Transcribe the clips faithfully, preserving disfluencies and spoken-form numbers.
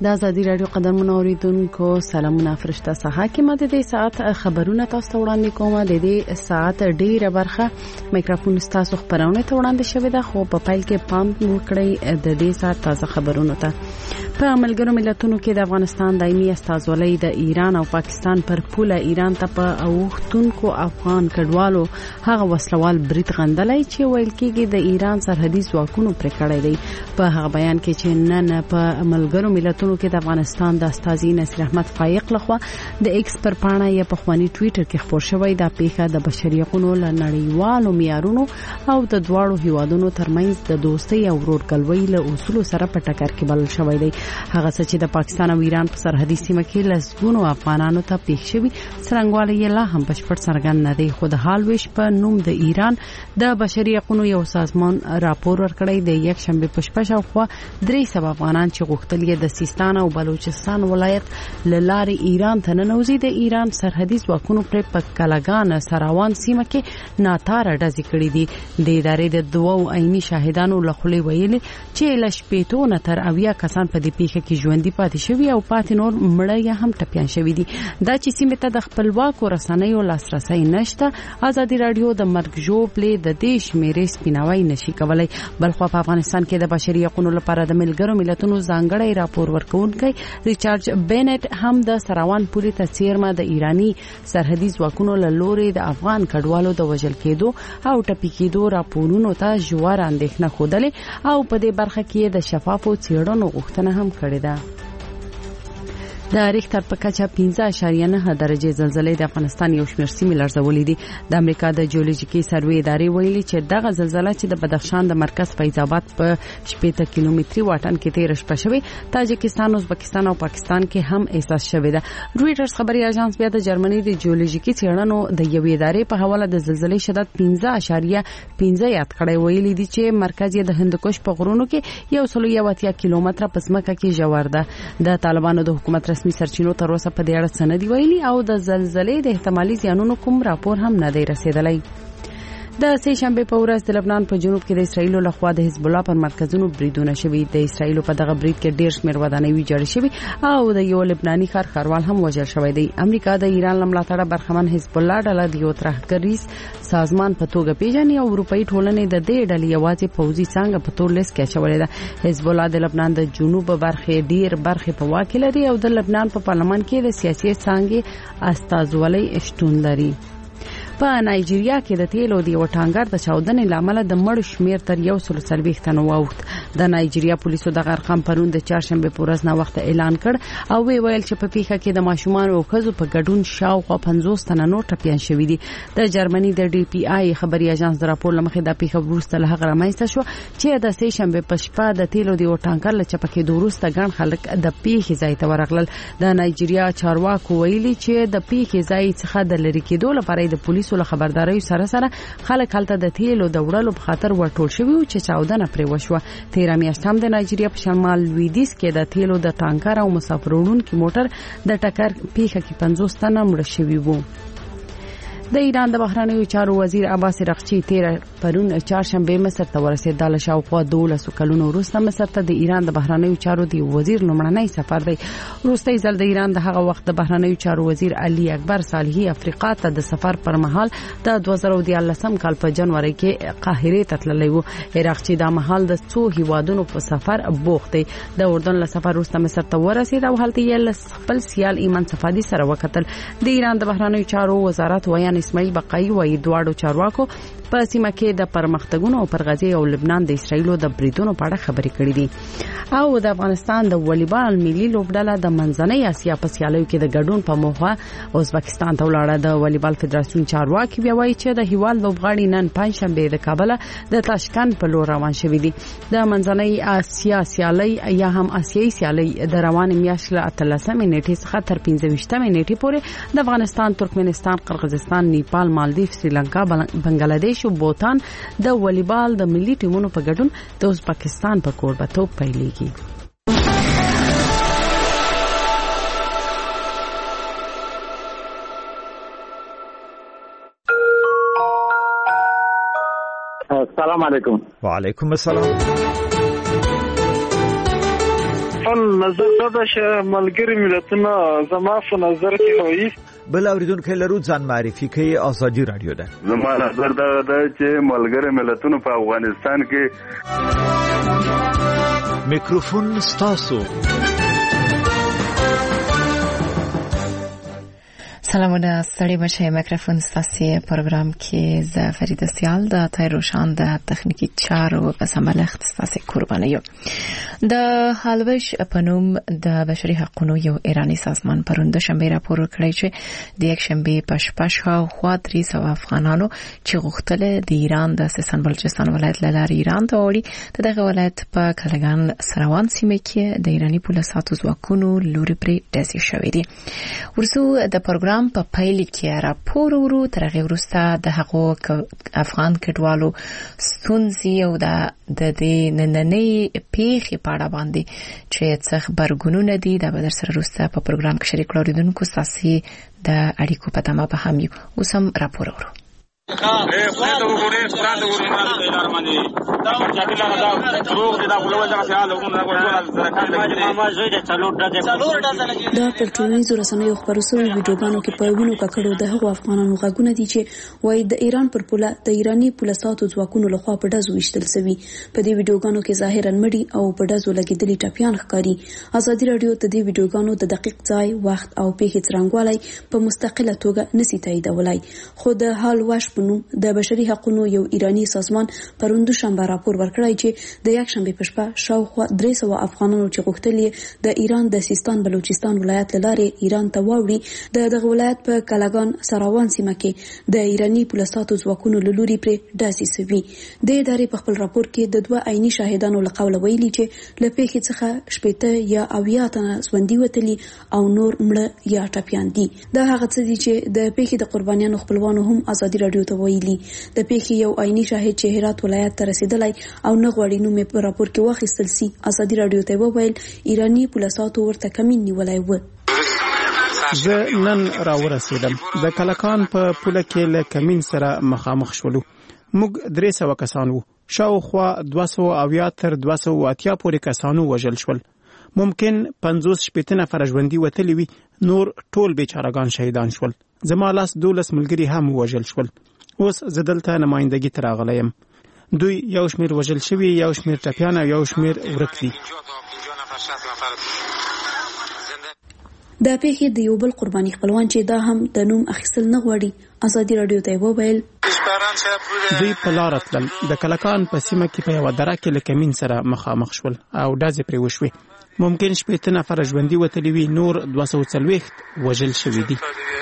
د ازادي رادیو قدرمن اوریدونکو سلامونه فرشته صحه کې ماده د ساعت خبرونه تاسو ته وړاندې کومه. د دې ساعت ډیره برخه میکروفون تاسو خبرونه ته وړاندې شوې ده، خو په پایل کې پام وکړئ د دې ساعت تازه خبرونه ته. په ملګرو ملتونو کې د افغانستان دایمي استازولۍ د ایران او پاکستان پر پوله ایران ته په اوښتونکو افغان کډوالو هغه وسلوال برید غندلای چې ویل کېږي د ایران سرحدي ځواکونو پر کړی دی. په هغه بیان کې چې نن په ملګرو ملتونو کې د افغانستان د استازي نصیر احمد فایق لخوا د ایکس پر پاڼه یا په خواني ټوئیټر کې خبر شوی دا پیښه د بشري حقوقو له نړیوالو معیارونو او د دواړو هیوادونو ترمنځ د دوستۍ او ورورګلوۍ له اصولو سره په ټکر کې بلل شوی دی. هغه څه چې د پاکستان او ایران په سرحدي سیمه کې لسګونو افغانانو ته پیښ شوی څرنګوالی یې لا هم بشپړ څرګند نه دی، خو د حال ویش په نوم د ایران د بشري حقوقو یو سازمان راپور ورکړی دی. یک شنبه په شپه شاوخوا درې سوه افغانان چې غوښتل یې د سیستان او بلوچستان ولایت له لارې ایران ته ننوځي د ایران سرحدي ځواکونو پر په کلاګان سراوان سیمه کې ناتاره ډزې کړې دي. د ادارې د دوو عیني شاهدانو له خولې ویلي چې له شپېتو نه تر اویا کسان په دې پیښه کې ژوندي پاتې شوي او پاتې نور مړه یا هم ټپیان شوي دي. دا چې سیمه ته د خپلواکو رسنیو لاسرسي نشته، ازادي رادیو د مرګ ژوبلې د دې شمیرې سپیناوی نشي کولای. بلخو په افغانستان کې د بشري حقوقو لپاره د ملګرو ملتونو ځانګړی راپور ورکونکي ریچارډ بینټ هم د سراوان پولې ته څیرمه د ایرانی سرحدي ځواکونو له لوري د افغان کډوالو د وژل کېدو او ټپي کېدو راپورونو ته ژور اندېښنه خوده او په دې برخه کې د شفافو څېړنو غوښتنه هم کړې ده. د ریختر په کچه پنځه اعشاریه نه درجه زلزلې د افغانستان یو شمېر سیمې لړزولې دي. د امریکا د جیولوژیکي سروې ادارې ویلي چې دغه زلزلہ چې د بدخشان د مرکز فیض آباد په شپږ کیلومتري واټن کې تیر شپه شوې، تاجکستان، ازبکستان او پاکستان کې هم احساس شوې ده. رويټرز خبري اژانس بیا د جرمني د جیولوژیکي څېړنو د یوې ادارې په حواله د زلزلې شدت پنځه اعشاریه پنځه یاد کړی. ویلي دي چې مرکز یې د هندوکش په غرونو کې یو سل یو اتیا کیلومتره په ځمکه کې ژور ده. د طالبانو د حکومت رسمي سرچینو تر اوسه په دې اړه څه نه دی ویلي او د زلزلې د احتمالي زیانونو کوم راپور هم نه دی رسیدلی. د سه شنبه په ورځ د لبنان په جنوب کې د اسرایل لخوا د حزب الله پر مرکزونو بریدونه شوي. د اسرایل په دغه برید کې ډېر شمېر ودانۍ ویجاړې شوي او د یو لبناني ښار ښاروال هم وژل شوی دی. امریکا د ایران له ملاتړه برخمن حزب الله ډله د یو ترهګریز سازمان په توګه پیژني او اروپאי ټولنې د دې ډلې یوازې پوځي څنګه په تور لیست کې اچولې ده. حزب الله د لبنان د جنوب برخې ډېر برخې په واک کې لري او د لبنان په پارلمان کې د سیاسي څانګې استازولۍ شتون لري. په نایجیریا کې د تیلو دی وټانګر د چاودنې لامل د مړ شمیر تر یو سل څلوېښت تنو واوښت. د نایجیریا پولیسو د غرقم پرون د چهارشنبه په ورځ نه وخت اعلان کړ او وی ویل چې په پیښه کې د ماشومان او ښځو په ګډون شاوخوا پنځوس تنه نور ټپیان شوي دي. د جرمني د ډي پی آی خبري اژانس د راپور لمخې د پیښه وروسته له هغه رامنځته شو چې د سه شنبه په شپه د تیلو دی وټانګر له چپکې دوروسته ګڼ خلک د پیښې ځای ته ورغلل. د نایجیریا چارواکو ویلي چې د پیښې ځای څخه د لری کېدو لپاره د پولیسو له خبرداري سره سره خلک هلته د تیلو د وړلو په خاطر ورټول شوي او چې چاودنه پرې وشوه. تیر میاشت هم د نایجیریا په شمال لویدیځ کې د تیلو د ټانکر او مسافروړونکو موټر د ټکر پیښه کې پنځوس تنه مړه شوي وو. د ایران د بهرنیو چارو وزیر عباس رغچی تیر پرون چهارشنبه مصر ته ورسېد. د شاوخوا دولس کلونو وروسته مصر ته د ایران د بهرنیو چارو دی وزیر لومړنی سفر دی. وروسته ځل د ایران د هغه وخت د بهرنیو چارو وزیر علي اکبر صالحي افریقا ته د سفر پر مهال د دوه زره دیارلسم کال په جنوري کې قاهره ته تللی و. رغچی د مهال د څو هیوادونو په سفر بوخت دی. د اردن له سفر وروسته مصر ته ورسېد او هلته یې خپل سیال ایمان صفادي سره وکتل. د ایران د بهرنیو چارو وزارت ویان اسماعیل بقای وایي دواړو چارواکو په سیمه کې د پرمختګونو او پر غزې او لبنان د اسرایلو د بریدونو په اړه خبرې کړې دي. او د افغانستان د والیبال ملي لوبډله د منځنۍ اسیا په سیالیو کې د ګډون په موخه ازبکستان ته ولاړه. د والیبال فدراسیون چارواکي بیا وایي چې د هیواد لوبغاړي نن پنځشنبه د کابل د تاشکند په لور روان شوي دي. د منځنۍ اسیا سیالي یا هم اسیایي سیالي د روان میاشتې له اتلسمې نیټې څخه تر پنځه ویشتمې نیټې پورې د افغانستان، ترکمنستان، قرغیزستان، نیپال، مالدیف، سریلانکا، بنگلاديش او بوتان د والیبال د ملي ټیمونو په ګډون د ازبکستان په کوربه‌توب پیلېږي. السلام علیکم. وعلیکم السلام. خپل نظر دا چې ملګری ملتونه زما په نظر کې وایي. بل اوریدونکو لرو ځان معرفي کوي. ازادي رادیو ده. زما نظر دا ده چې ملګری ملتونه په افغانستان کې. میکروفون ستاسو. سلامونه ستړي بشئ. میکروفون ستاسو پروګرام کې ز فرید سیال د تایروشان د تخنیکی چارو په سمبالښت ستاسو قرباني یو. د هالوش پنوم د بشري حقوقو یو ایرانی سازمان پروند شنبه راپور کړی چې د یک شنبه پښپش خوا درې سو افغانانو چې غوښتل د ایران د سیستان بلوچستان ولایت لاره ایران ته وړي د دغه ولایت په کلګان سروان سیمه کې د ایرانی پولیسو ځواکونو لوري پرې ډزې شوې دي. ورسو د پروګرام په پایله کې راپور ورو تر هغه وروسته د هغو افغان کډوالو ستونزې او د د نننۍ پیښې په اړه باندې چې څه خبرګونونه دي دا به در سره وروسته په پروګرام کې شریک کړو. ساسي د اړیکو په تمه به هم یو. اوس هم راپور ورو. دا پر ټولنیزو رسنیو خبرو شوی ویډیوګانو کې په وینو ککړو د هغو افغانانو غږونه دي چې وایي د ایران پر پوله د ایرانی پولیسو ځواکونو لخوا په ډزو وشتل شوی. په دې ویډیوګانو کې ظاهرا مړي او په ډزو لګیدلي ټپيان ښکاري. ازادي رادیو د دې ویډیوګانو د دقیق ځای، وخت او پیښې څرنګوالي په مستقله توګه نسی تاییدولای. خو د حال واش په نوم د بشري حقوقو یو ایرانی سازمان پروند شنبه راپور ورکړی چې د یک شنبه په شپه شاوخوا درې سو افغانانو چې غوښتل د ایران د سیستان بلوچستان ولایت لاره ایران ته واوړي د دغه ولایت په کلګان سروان سیمه کې د ایرانی پولیسو ځواکونو لوري پرې ډزې شوې. د ادارې په خپل راپور کې د دوه عیني شاهدانو له قوله ویلي چې لپاره څخه شپېته یا اویا تنه ژوندۍ وتلي او نور مړه یا ټپيان دي. دا هغه څه دي چې د پیښې د قربانیانو خپلوانو هم ازادي رادیو ته ویلي. د پیښې یو عیني شاهد چې هرات ولایت ته رسیدلی او نه غواړي نو مې په راپور کې واخیستل سي. ازادي رادیو ته وویل ایرانی پولیسو ورته کمین نیولای و. زه نن راورسېدم. د کلکان په پوله کې له کمین سره مخامخ شولو. موږ درې سوه کسان وو. شاوخوا دوه سوه اویا تر دوه سوه اتیا پورې کسانو وژل شول. ممکن پنځوس شپېته نفر ژوندي وتلي وي، نور ټول بیچارهګان شهیدان شول. زما لاس دولس ملګري هم وژل شول. اوس زه دلته نمائندګي ته راغلی یم. دوی یو شمیر وژل شوي، یو شمیر ټپیان او یو شمیر ورک دي. د پیښې د یو بل قرباني خپلوان چې دا هم د نوم اخیستل نه غواړي ازادي رادیو ته وویل دوی په لاره تلل. د کلکان په سیمه کې په یوه دره کې له کمین سره مخامخ شول او ډزې پرې وشوې. ممکن شپېته نفر ژوندي وتلي وي، نور دوه سوه څلوېښت وژل شوي دي.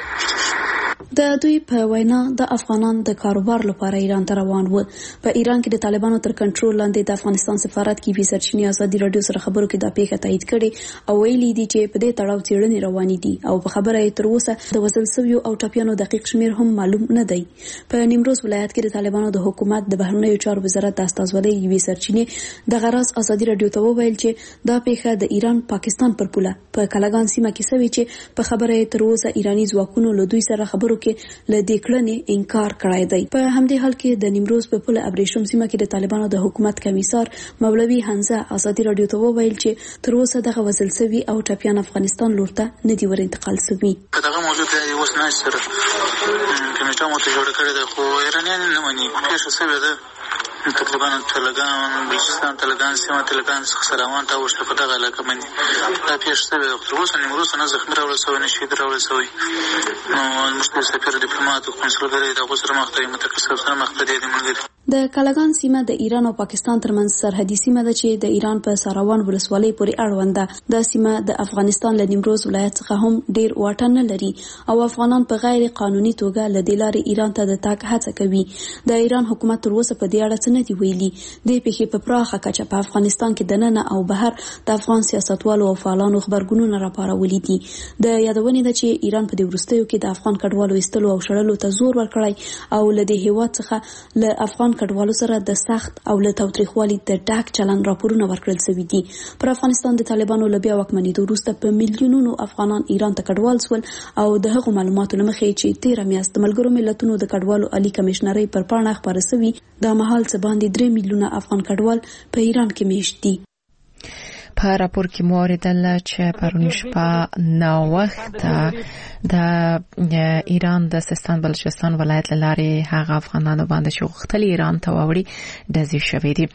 د دوی په وینا د افغانان د کاروبار لپاره ایران ته روان و. په ایران کې د طالبانو تر کنټرول لاندې د افغانستان سفارت کې وی سرچینې ازادي رادیو سره خبرو کې دا پیښه تایید کړي او ویلي دي چې په دې تړاو څېړنې روانې دي او په خبره یې تر اوسه د وژل شویو او ټپیانو دقیق شمیر هم معلوم نه دی. په نیمروز ولایت کې د طالبانو د حکومت د بهرنیو چارو وزارت د استازولۍ یوې سرچینې د غراس ازادي رادیو ته وویل چې دا پیښه د ایران پاکستان پر پوله په کلګان سیمه کې شوې چې په خبره یې تر اوسه ایرانی ځواکونو له دوی سره خبرو کې له دې کړنې انکار کړی دی. په همدې حال کې د نیمروز په پوله ابریشم سیمه کې د طالبانو د حکومت کمیسار مولوي حمزه ازادي رادیو ته وویل چې تر اوسه دغه وژل شوي او ټپیان افغانستان لور ته نه دي ور انتقال شوي. دغه موضوع د اوس نه سره کمیټه مو ته جوړ کړی دی خو ایرانیان نه مني. پیښه شوې ده تقریبا طالبان بلوچستان طالبان سیمه طالبان سروان ته ورسته په دغه علاقه باندې دا پیښه شوې ده. تر اوسه نیمروز نه زخمي راوړل شوی نه شهید راوړل شوی. نو مشکل سفیر ډیپلوماټ او کنسولګری د غوسر مخته متکسب سره مخته دي ملګری. د کلګان سیمه د ایران او پاکستان ترمنځ سرحدي سیمه ده چې د ایران په سروان ولسوالۍ پورې اړوند ده. دا سیمه د افغانستان له نیمروز ولایت څخه هم ډیر واټن نه لري او افغانان په غیر قانوني توګه له دې لارې ایران ته د تګ هڅه کوي. د ایران حکومت تر اوسه په دې اړه څه نه دی ویلي. د پیښې په پراخه کچه په افغانستان کې دننه او بهر د افغان سیاستوالو او فعالانو خبرګونونه راپارولي دي. د یادونې ده چې ایران په دې وروستیو کې د افغان کډوالو ایستلو او شړلو ته زور ورکړی او له دې هیواد څخه له افغان کډوالو سره د سخت او له تاوتریخوالي د ډاک چلن راپورونه ورکړل شوي دي. پر افغانستان د طالبانو له بیا واکمنېدو وروسته په میلیونونو افغانان ایران ته کډوال شول او د هغو معلوماتو له مخې چې تیره میاشت د ملګرو ملتونو د کډوالو عالی کمشنرۍ پر پاڼه خپاره شوي دا مهال څه باندې درې میلیونه افغان کډوال په ایران کې میشت دي. په راپور کې مو اوریدل چې پرون شپه ناوخته د ایران د سیستان بلوچستان ولایت لارې هغه افغانانو باندې چې غوښتل ایران ته واوړي ډزې شوې دي.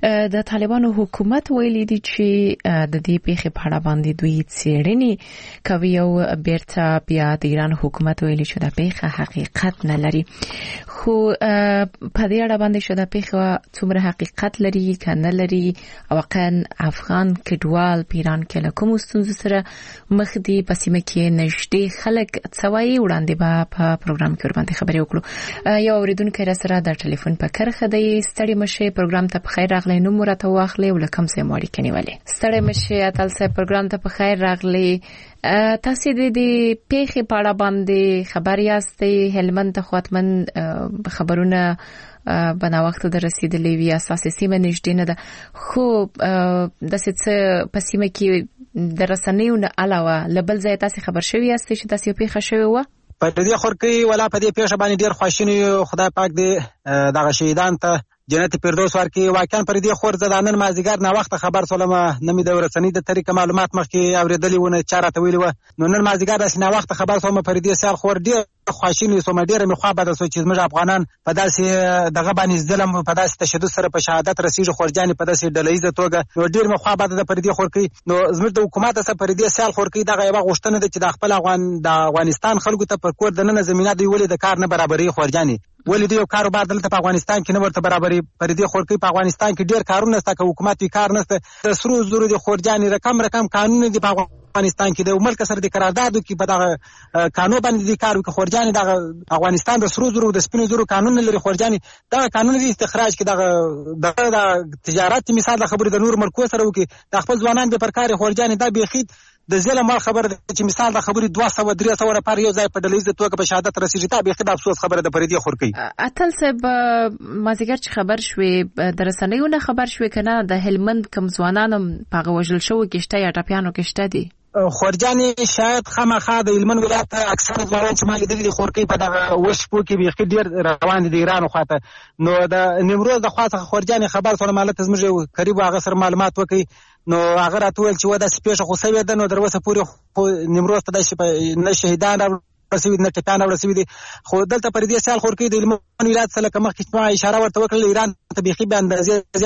د طالبانو حکومت ویلي دي چې د دې پیښې په اړه باندې دوی څېړنې کوي او بیرته بیا د ایران حکومت ویلي چې د پیښه حقیقت نه لري. خو په دې اړه باندې چې د پیښه څومره حقیقت لري که نه لري او واقعا افغان کډوال په ایران کې له کومو ستونزو سره مخ دي په سیمه کې نږدې خلک څه وایي وړاندې به په پروګرام کې ورباندې خبرې وکړو. یو اورېدونکی را سره د ټلیفون په کرښه دی. ستړي مشه پروګرام ته په خیر راغلی. نوم راته واخلئ او له کوم ځای مو اړیکه نیولې؟ ستړي مشه اتل صاحب پروګرام ته په خیر راغلی. تاسو د دې پیښې په اړه باندې خبر یاستئ؟ هلمند ته خاطمن خبرونه بنا وخت در رسیدلې وی اساسي سیمه نږدې نه ده، خو د څه په سیمه کې د رسنیو نه علاوه لبل ځای تاسو خبر شوی یاستئ چې تاسو پیښه شوی و؟ په دې خور کې ولا په دې پیښه باندې ډیر خوشینی خدای پاک دې دغه شهیدان ته جنت فردوس ورکړي. واقعا پر دې خور زدانن مازیګر نه وخت خبر سولم نمې د ورسنی د طریقه معلومات مخکې اوریدلې ونه چاره ته ویلې و. نو نن مازیګر د سینه وخت خبر سوم پر دې سال خور ډیر خوشینی سوم ډیر مې خو به د سوچ زموږ افغانان په داسې دغه باندې ظلم په داسې تشدد سره په شهادت رسیږي خورجانې په داسې ډلهیزه توګه. نو ډیر مې خو به د پر دې خور کې نو زموږ د حکومت سره پر دې سال خور کې دغه یو غوښتنه ده چې د خپل افغان د افغانستان خلکو ته پر کور دنه زمينه دی ولې د کار نه برابرۍ خورجانې ولې دی یو کاروبار دلته په افغانستان کې نه ورته برابرۍ پر دې خور کې په افغانستان کې ډیر کارونه ستا که حکومت وی کار نشته د سرو زرو دی خورجانې رقم رقم قانون دی په افغانستان کې د ملک سره د قراردادو کې په دغه قانون باندې د کار وکړي خورجانې دغه افغانستان د سرو زرو د سپینو زرو قانون لري خورجانې دغه قانون دی استخراج کې دغه د تجارت مثال خبرې د نور ملکو سره وکړي د خپل ځوانان به پرکار خورجانې دا بيخید د ظلم خبر چې مثال د خبرې دوه سوه درې سوه لپاره یو ځای په ډلهیزه توګه په شهادت رسیږي دا بيخید افسوس خبره د پردي خور کوي. اتل صاحب مازیګر چې خبر شوې د رسنیو نه خبر شوې کنه د هلمند کم ځوانانو په وژل شو کېشته یا ټاپیانو کېشته دي خورجانې شاید خامخا د هلمند ولایت اکثر ځوانان چې ما لیدلي خور کوي په دغه وشپو کې بيخید ډیر روان دي د ایران خواته. نو د نیمروز د خواته خورجانې خبر سره مالته زموږ قریب هغه سره معلومات وکړي نو هغه راټول چې ودا سپیشه خو سوي ده نو دروسه پورې نیمروز ته د نه شهیدان رسوي نه ټکان رسوي دي خو دلته پر دې سال خور کې د هلمند ولایت سره کومه خدمت اشاره ورته وکړه ایران ته بيخي به اندازې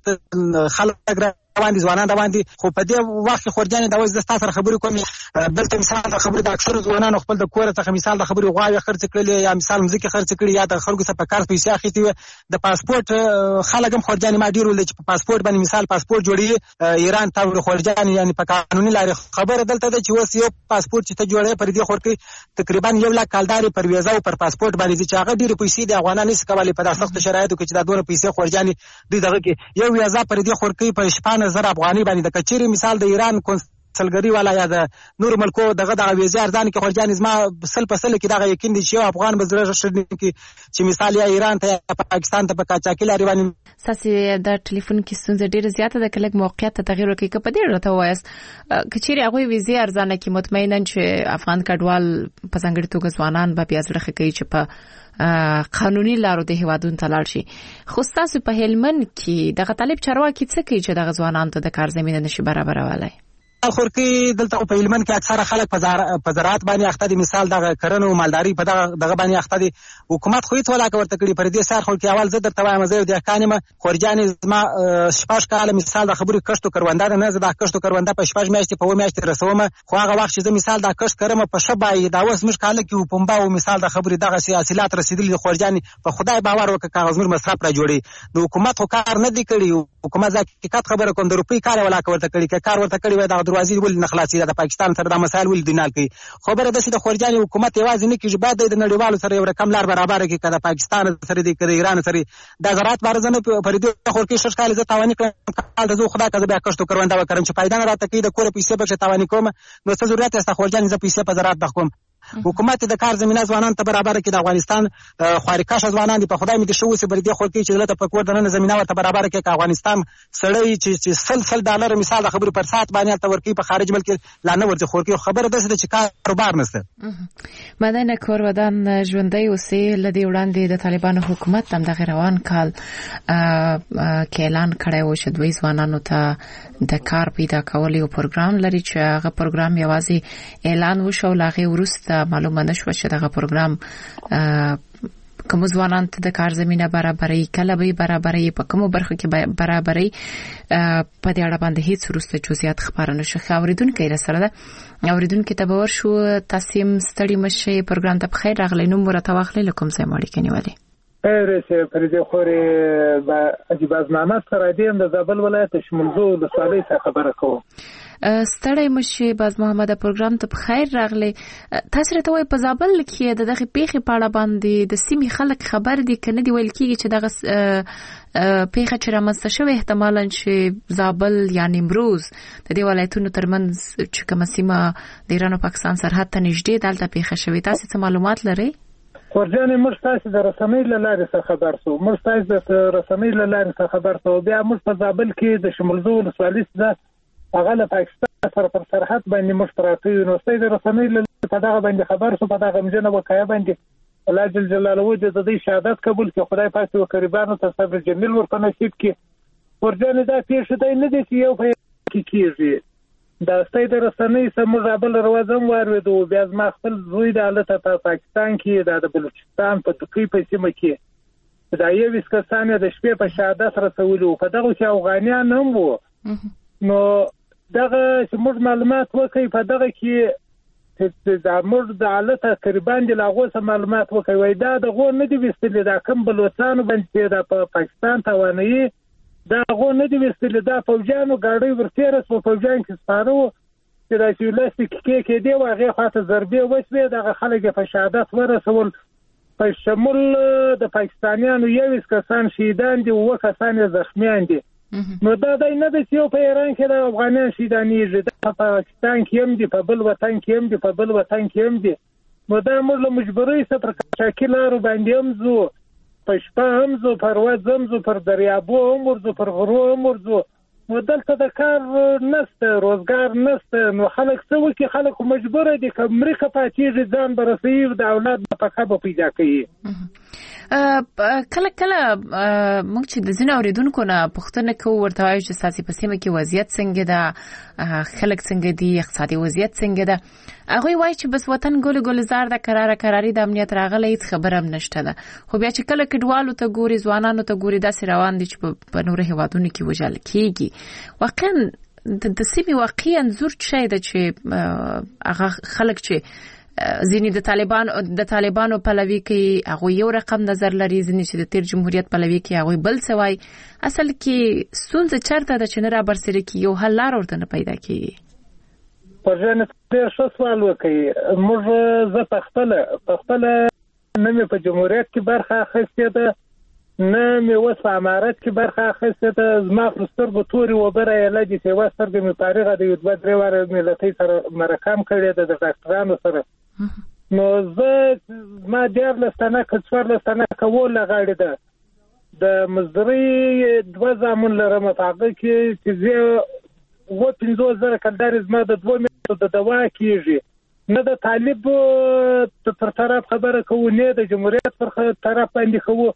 زیات خلک روان دي ځوانان روان دي خو په دې وخت خورجانې د وځ د سره خبرې کوم دلته مثال د خبرې د اکثر ځوانانو خپل د کور څخه مثال د خبرې غواړي خرڅ کړي یا مثال مزيکي خرڅ کړي یا د خلکو څخه په کار پیسې اخیستي د پاسپورت خلک هم خورجانې ما ډیر ول چې په پاسپورت باندې مثال پاسپورت جوړي ایران ته خورجانې یعنی په قانوني لارې خبره دلته ده چې اوس یو پاسپورت چې ته جوړې پر دې خور کې تقریبا یو لک کالداري پر ویزا او پر پاسپورت باندې چې هغه ډیر پیسې د افغانانو نس کولای په داسې سخت شرایطو کې چې دا دوه پیسې خورجانې دوی دغه کې یو ویزا پر دې خور کې په شپږ زره افغاني باندې د کچيري مثال د ایران سلګری والا یا د نور ملکو دغه د ویزه ارزان کې خورجان زما سل په سل کې دغه یقین دي چې افغان بزرګ شډ کې چې مثال یا ایران ته یا پاکستان ته په کاچاکي لري باندې ساسي د ټلیفون کې ستونزه ډیره زیاته ده کله موقعیت ته تغیر وکړي که په دې راته وایس کچيري هغه ویزه ارزان کې مطمئنن چې افغان کډوال په څنګه توګه ځوانان به بیا ځړخه کوي چې په قانوني لارو د هوادون تلل شي. خو تاسو په هلمند کې دغه طالب چارواکي څه کوي چې دغه ځوانان ته د کار زمينه نشي برابرولای؟ خور کې دلته په هلمند کې اکثره خلک په زراعت باندې اخته دي مثال دغه کرنه او مالداري په دغه دغه باندې اخته دي حکومت خو هیڅ ولاکه ورته کړی پر دې سر خو کې اول زه درته وایم زه د کانمه خورجانې زما شپږ کاله مثال د خبرې کښتو کروندار نه زه د کښتو کروندار په شپږ میاشتې په و میاشتې رسومه خو هغه وخت چې زه مثال د کښت کرم په شبای دا اوس مش کاله کې پمبا او مثال د خبرې دغه سیاسيات رسیدلي خورجانې په خدای باور وکړه کاغذ مر مصرف را جوړي د حکومت خو کار نه دی کړی حکومت ځکه خبره کوم د روپی کار ولاکه ورته کړی کار ورته کړی وای د دروازې ول نه چې د پاکستان سره د مسایل ول دینال کوي خبره ده چې د خورجانې حکومت یوازې نه کیږي بعد د نړیوالو سره یو رقم لار برابر کوي کله پاکستان سره د کړي ایران سره د زراعت بارزنه پر دې خور کې شش کال زه تاوانی کړم کال د زو خدا ته بیا کښتو کروندا وکړم چې پیدا نه راته کې د کور پیسې به تاوانی کوم نو څه ضرورت است خورجانې ز پیسې په زراعت بخوم حکومت د کار زمينه ځوانان ته برابر کړي. د افغانستان خارقاش ځوانان دي په خدای مې دې شو سي بر دې خو کې چې دلته په کور دنه زمينه ورته برابر کړي. که افغانستان سړی چې سل سل ډالر مثال د خبرې پر سات باندې ته ورکی په خارج ملک لا نه ورته خور کې خبره ده چې کاروبار نشته. مدنه کور ودان ژوندۍ اوسې لدی وړاندې د طالبانو حکومت هم د روان کال کې اعلان کړی و چې دوی ځوانانو ته د کار پیدا کول یو پروګرام لري چې هغه پروګرام یوازې اعلان وشو لاغه ورسته معلومه نشو چې دغه پروګرام کوم ځوانان ته د کار زمينه برابرۍ کله به برابرۍ په کومو برخو کې برابرۍ په دې اړه باندې هیڅ وروسته جزئیات خبره نشو. اوریدونکو را سره ده اوریدونکو ته باور شو تاسیم ستړي مشه پروګرام ته بخیر راغلی. نو مرته واخلې لکم ځای ماړي کني ولی خیر شه فريده خوري با عجیب ازمانات سره دیم د زابل ولایت شمولزو د سوالي څخه خبره کوم. ستړی مشه باز محمد پروګرام ته بخیر راغلی. تاسو راته وای په زابل کې د دغه پیښې په اړه باندې د سیمې خلک خبر دي کنه دی ویل کیږي چې دغه پیښه چې رامنځته شوې احتمالاً چې زابل یعنی امروز د دې ولایتونو ترمنځ چې کومه سیمه د ایران او پاکستان سرحد ته نږدې دلته پیښه شوې. تاسو څه معلومات لرئ؟ ورجانې موږ تاسو د رسنۍ له لارې څخه خبر شو موږ تاسو د رسنۍ له لارې څخه خبر شو بیا موږ په زابل کې د شمولزو ولسوالۍ ده هغه له پاکستان سره پر سرحد باندې موږ پراته یو. نو ستاسو د رسنۍ له لارې په دغه باندې خبر شو په دغه مجنه وقایع باندې الله جل جلاله د دې شهادت قبول کړي. خدای پاک او قربانو ته صبر جمیل ورته نصیب کړي. ورجانې دا پیښه دی نه دي چې یو په کې کیږي. دا ستاسو د رسنۍ سمو زابل روازم واردو بیا ما خپل زوی د حالت په پاکستان کې د بلوچستان په تقی په سیمه کې دا یو وسکستان د شپې په شهادت رسولو په دغه چې افغانیان هم وو. نو دغه چې موږ معلومات وکړي په دغه کې چې د موږ د حالت قربان دي لاغو سم معلومات وکړي وای دا د غو نه دی وستل دا کم بلوچستان باندې د پاکستان توانایي دا غو نه دی وستل دا فوجانو ګاډي ورتیرس په فوجان کې سپارو چې د سیولاستیک کې کې دی واغې خاطر ضربې وسوي دغه خلک په شهادت ورسول. په شمول د پاکستانیانو یو کسان شهیدان دي او کسان زخمیان دي. نو دا د نه د یو په ایران کې د افغانان شهیدانې دي په پاکستان کې هم دي په بل وطن کې هم دي په بل وطن کې هم دي. نو دا موږ له مجبورۍ سره شاکلارو باندې هم زو په شپه هم زو پرواز هم زو پر دریابو هم ورزو پر غرو هم ورزو. نو دلته د کار نشته روزګار نشته. نو خلک څه وکړي خلک مجبور دي که امریکا پاتېږي ځان برسوي د اولاد په خبره پیدا کوي. کله کله موږ چې د ځینو اوریدونکو نه پوښتنه کوو ورته وایو چې ساسي په سیمه کې وضعیت څنګه ده خلک څنګه دي اقتصادي وضعیت څنګه ده هغه وایي چې بس وطن ګل ګلزار د قرار قراری د امنیت راغلی هیڅ خبره هم نشته ده. خو بیا چې کله کډوالو ته ګوري ځوانانو ته ګوري داسې روان دي چې په نور هیوادونو کې وژل کیږي. واقعا د سیمې واقعي انځور څه دی چې هغه خلک چې ځینې د طالبان د طالبانو پلوي کوي هغه یو رقم نظر لري ځینې چې د تیر جمهوریت پلوي کوي هغه بل څه وایي. اصل کې ستونزه چیرته ده چې نه را برسېږي کې یو حل لار ورته نه پیدا کیږي. پرځنه ډېر ښه سوال وکړي. موږ زه په خپل په خپل نه مې په جمهوریت کې برخه اخیستې ده نه مې اوس په امارت کې برخه اخیستې ده. زما پر سترګو تورې وبره یې لګي چې یوه سترګه مې فارغه ده یو دوه درې واره ملتۍ سره مرکه هم کړې ده د ډاکټرانو سره. نو زه ما دیارلس تنه که څوارلس تنه کول غاړې ده د مزدورۍ دوه زامن لرم په هغه کې چې زه اووه پنځوس زره کلدارې زما د دوه میاشتو د دوا کېږي. نه د طالب پر طرف خبره کوو نه د جمهوریت پر طرف باندې کوو.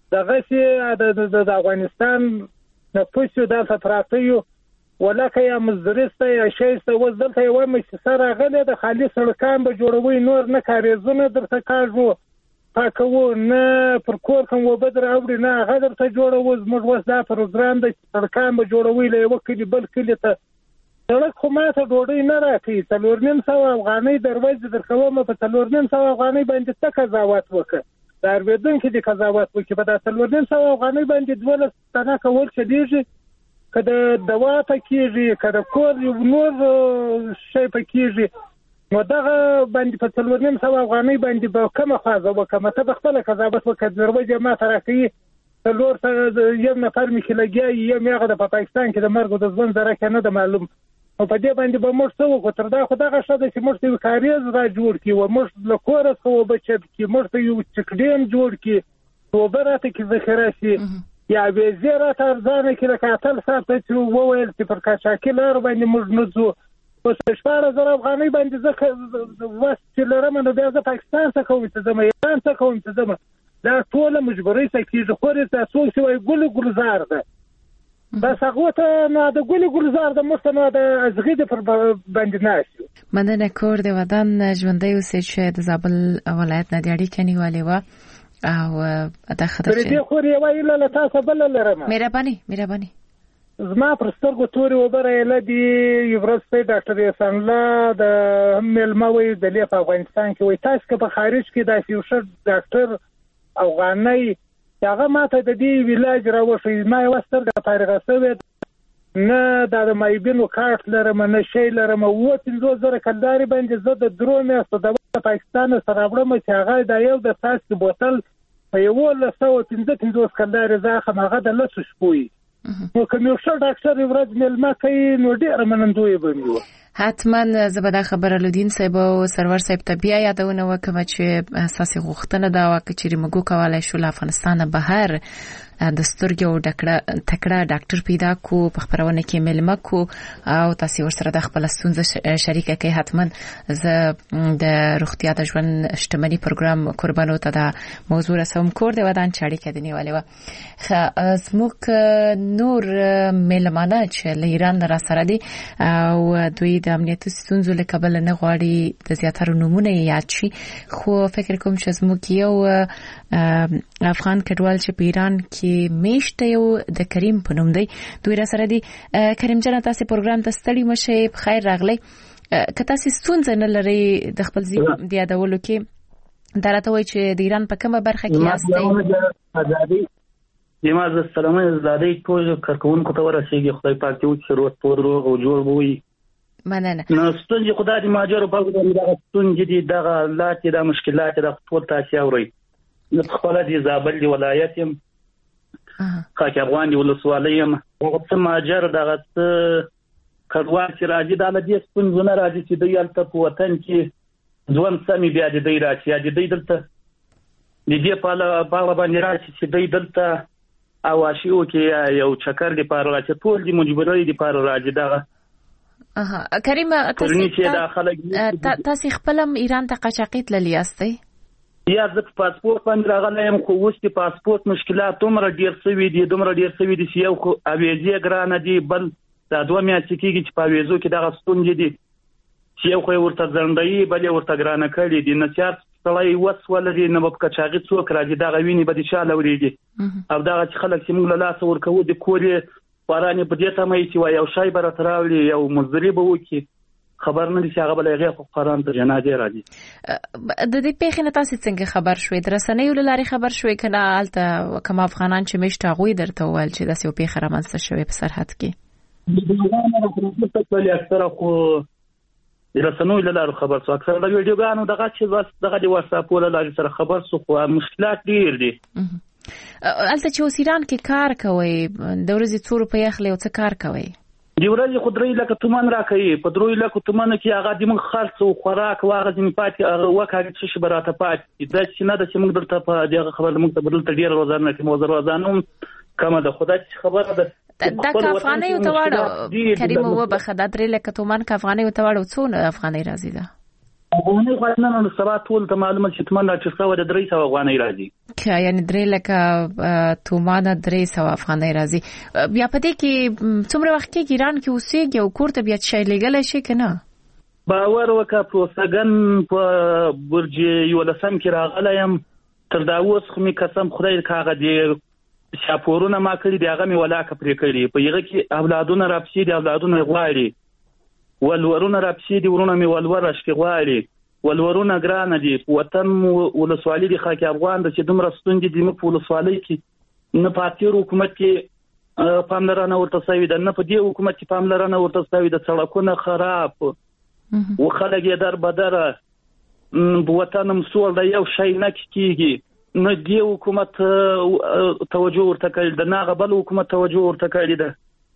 دغسې د افغانستان نفوس یو دلته پراته یو ولکه یا مزدورسته یا شایسته اوس دلته یوه مؤسسه راغلې ده خالي سړکان به جوړوي نور نه کاریزونه درته کاږو پاکوو نه پر کور کوم اوبه در اوړي نه هغه درته جوړوو. زموږ اوس دا پروګرام دی چې سړکان به جوړوي له یوه کلي بل کلي ته. سړک خو ماته ډوډۍ نه راکوي. څلور نیم سوه افغانۍ دروازې درکوم په څلور نیم سوه افغانۍ باندې څه قضاوت وکړه. د اورېدونکي د قضاوت وکړي په دا څلور نیم سوه افغانۍ باندې دولس تنه کول چلېږي. که د دوا پکېږي که د کور یو نور شی پکېږي نو دغه باندې په څلور نیم سوه افغانۍ باندې به کومه خوازه وکړم. ته به خپله قضاوت وکړه دروازې ماته راکوي څلور سره یو نفر مې چې لګیا یم هغه د په پاکستان کې د مرګ او د ژوند درکه نه ده معلوم. په دې باندې به موږ څه وکړو تر دا خو دغه ښه ده چې موږ ته یو کاریز را جوړ کړي و موږ له کوره څخه اوبه چپ کړي موږ ته یو چکډیم جوړ کړي اوبه راته کې ذخیره شي یا ویزې راته ارزانه کړي لکه اتل صاحب ته چې وویل چې پر قاچاقي لارو باندې موږ نه ځو په شپاړس زره افغانۍ باندې زه وس چې لرم نو بیا زه پاکستان ته کوم چې ځم ایران ته کوم چې ځم دا ټوله مجبورۍ ته کېږي خورې ته څوک چې وایي ګل ګلزار ده بس هغه ته نو د ګل ګلزار د مخته نو د ازغي د پر باندې ناشو مننه کور د ودان ژوندۍ اوسې چې د زابل ولایت نه د اړیکې نیولې و او دا خطر چې دې خورې وایي له تاسو بل لرم مهرباني مهرباني زما پر سترګو تورې وبره یله دی یو ورځ په ډاکټر احسان الله د ملما وی د لیف افغانستان کې وي تاسو که په خارج کې د یو ښه ډاکټر افغاني هغه ماته د دې ویلاج راوښي ما یو سترګه فارغه شوې نه د مایبینو کارت لرم نه شی لرم او پنځه زره کلداري باندې زه د درو میاشتو د پاکستان سره وړم چې هغه د یو د ساس بوتل په یو له سو پنځه پنځه کلداري زاخه هغه د لاسو شپوي نو کوم یو ښه ډاکټر ورځ ملما کوي نو ډېر منندوی بنیو حتما زبده خبر الدین صاحب او سرور صاحب ته بیا یادونه وکم چې اساسي غوښتنه دا وکړي چې موږ کولای شو له افغانستان بهر د سترګو او ډاکټر تکړه ډاکټر پیدا کو په خبرونه کې ملما کو او تاسو ورسره د خپل ستونزې شریکه کوي حتما ز د روغتیا د ژوند شتمنۍ پروګرام قربانو ته د موضوع رسوم کور د ودان چاړي کې دی نیولې و زموږ نور ملمانه چې له ایران را سره دي او دوی د امنیتي ستونزو له کبله نه غواړي د زیاتره نمونه یاد شي خو فکر کوم چې زموږ یو افغان کډوال چې په ایران کې میشته یو د کریم په نوم دی دوی را سره دي کریم جان تاسو پروګرام ته ستړي مشه بخیر راغلی که تاسو ستونزه نه لري د خپل ځای د یادولو کې درته وای چې د ایران په کومه برخه کې یاستئ جماعت السلام زادي ټول کارکونکو ته ورسېږي خدای پاک دې وکړي روغ پور روغ او جوړ وي مننه نو ستونزې خدای دې ماجر په دغه ستونزې دي دغه لاتې د مشکلات د ټول تاسو اوري نو خپل دې زابل دی ولایت يم خاک افغان دی ولسوالۍ يم هغه څه ماجر دغه کډوال چې راځي د دې ستونزونه راځي چې د یالته په وطن کې ځوان سمي بیا دې راځي دې دلته دې په اړه باندې راځي چې دې دلته او اشیو کې یو چکر دی په اړه چې ټول دې مجبورې دي په اړه راځي دغه اها کریم تاسو تاسو خپلم ایران ته قاچاقي تللی یاستئ یا زه پاسپورت باندې راغلی یم خو اوس د پاسپورت مشکلات دومره ډېر شوي دي دومره ډېر شوي دي چې یو خو اویزې ګرانه دي بل دا دوه میاشتې کېږي چې په اویزو کې دغه ستونزې دي چې یو خو یې ورته ځنډوي بل یې ورته ګرانه کړي دي نه سیاست سړی وس ولري نه به په قاچاقي څوک راځي دغه وینې به د چا لورېږي او دغه چې خلک چې موږ له لاسه ورکوو د کور یې باران په دې تمه چې وای یو شای به راته راوړي یو مزدوري به وکړي خبر نه دي چې هغه بل هغه خو قران ته جنازه راځي د دې پیښې نه تاسو څنګه خبر شوي در رسنیو لاري خبر شوي کنه الته کوم افغانان چې مشته غوي درته ول چې داسې پیښه رامنځته شوي په سرحد کې د اکثره خو د رسنیو لاري خبر سو اکثره د ویډیوګانو دغه چې بس دغه د واتس اپ لاري سره خبر سو خو مشکلات ډیر دي الته چې وسیران کې کار کوي د ورځې څو روپۍ اخلي او څه کار کوي دی ورځې خو درې لکه تومان راکوي په درې لکه تومان کې هغه د موږ خرڅ او خوراک واغه ځنی پاتې هغه وکړي چې شي براته پاتې دا چې نه د چې موږ درته په دغه خبره موږ ته بدل ډیر روزانه کې موزر روزانه کومه د خدای خبره ده د افغاني او تواړو کریم و بخدا درې لکه تومان ک افغاني او تواړو څو افغاني راځي ده افغاني خو نه نو سبا ټول ته معلومه چې تومان چې څو د درې سو افغاني راځي که یعنی درې لکه تومان درې سو افغاني راځي بیا په دې کې څومره وخت کې ایران کې اوسېږي او کوړه بیا شي لګل شي کنه باور وکړه پروساګن په برج یو لسم کې راغلایم تر دا اوس خو می قسم خدای کاغه دی شاپورونه ما کړی دی هغه می ولاکه پرې کړی په یغه کې اولادونه راپسې دي اولادونه غواړي ولورونه راپسې دي ورونه می ولور اشکی غواړي ولورونه ګران دي وطن ولسوالۍ د خاک افغان د چې دومره ستونزې دي په ولسوالۍ کې نه پاتې حکومت کې پاملرنه ورته سوي ده نه په دې حکومت کې پاملرنه ورته سوي ده سړکونه خراب او خلک یې در بدره وطن مسول د یو شي نه کیږي نه دی حکومت توجه ورته کوي د نه غبل حکومت توجه ورته کوي ده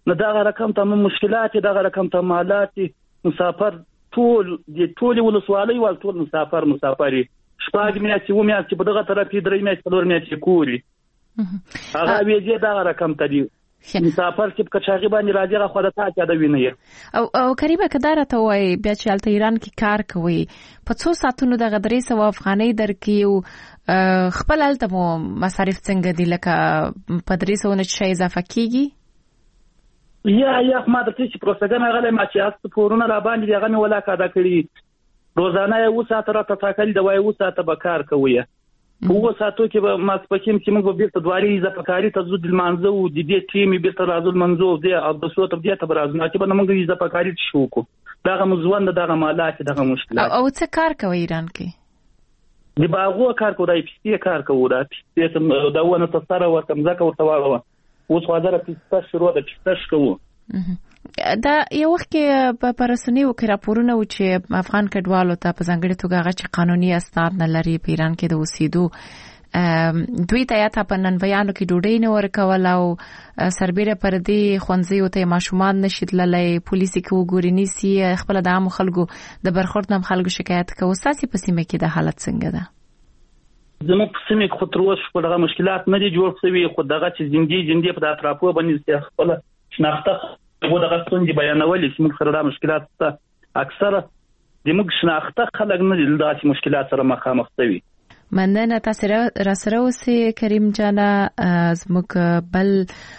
نو دا رقم ته مشکلات دا رقم ته مالات مسافر ټول د ټول ولسوالۍ ول ټول مسافر مسافري شپږ میاشتې و میاشتې په دغه طرف کې درې میاشتې څلور میاشتې کوري هغه ویجه دا رقم ته دی مسافر چې کچاغي باندې راځي خو د تا چې دا ویني او او کریمه کدار ته وای بیا چې الته ایران کې کار کوي په څو ساعتونو د غدري سو افغانۍ درکې خپل الته مو مصارف څنګه دي لکه په درې سو نه شي اضافه کیږي یا یا ما د تاسو پروسګن غلې ما چې است پورونه را باندې دغه مې ولا کاده کړی روزانه یو ساعت را ته تاکل د وای و ساعت به کار کوي هو ساعتو کې به ما سپکیم چې موږ بیرته دواري اضافه کاری ته زود المنزه او د دې ټیم بیرته راځو منزو د د صوت په دې ته برازنه چې به موږ اضافه کاری شو کو دغه مزوند دغه مالات دغه مشکلات او څه کار کوي ایران کې د باغو کار کوي پیسې کار کوي دا پیسې دا ونه تاسو ورته ځکه ورته واغوه اوس خاطر پسته شروع د پسته کوو دا یو وخت کې په پرسنیو کې راپورونه و چې افغان کډوالو ته په ځانګړي توګه هغه چې قانوني اسناد نه لري په ایران کې د اوسېدو دوی ته یا ته په ننویانو کې ډوډۍ نه ورکول او سربېره پر دې ښوونځیو ته ماشومان نشي تللی پولیسي کې وګوري نیسي خپل د عامو خلکو د برخورد نه خلکو شکایت کوي ستاسو په سیمه کې د حالت څنګه ده زموږ په سیمه کې خو تر اوسه په دغه مشکلات نه دي جوړ شوي خو دغه چې زندګي زندګي په اطرافو باندې خپل شناخته و دغه څنګه بیانول چې موږ سره د مشکلات ته اکثره د موږ شناخته خلک نه دي دغه مشکلات سره مخامخ شوي مننه تاسو را سره اوسې کریم جانا زموږ بل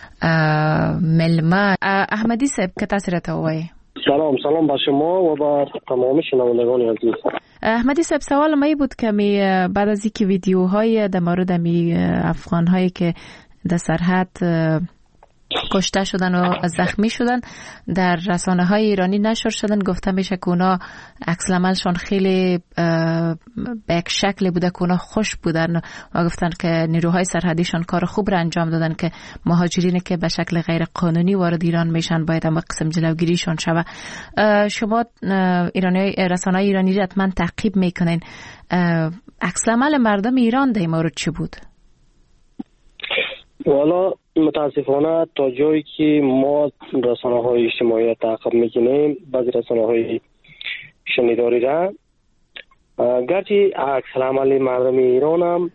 ملما احمدی صاحب که تاسو راته وایي سلام سلام با شما و با تمام شنوندگان عزیز. احمدی صاحب سوال ما بود که می بعد از اینکه ویدیوهای در مورد می افغان‌هایی که در سرحد کشته شدن و زخمی شدن در رسانه‌های ایرانی نشر شدن گفته میشه که اونا عکس العملشون خیلی به یک شکلی بوده که اونا خوش بودن و گفتن که نیروهای سرحدیشون کار خوب را انجام دادن که مهاجرینی که به شکل غیر قانونی وارد ایران میشن باید هم قسم جلوگیریشون شود. شما ایرانی رسانه‌های ایرانی را حتما تعقیب میکنین عکس العمل مردم ایران در این مورد چی بود؟ والا متاسفانه تا جایی که ما رسانه های اجتماعی تعقیب میکنیم بعضی رسانه های شنیداری را گرچه عکس العمل مردم ایران هم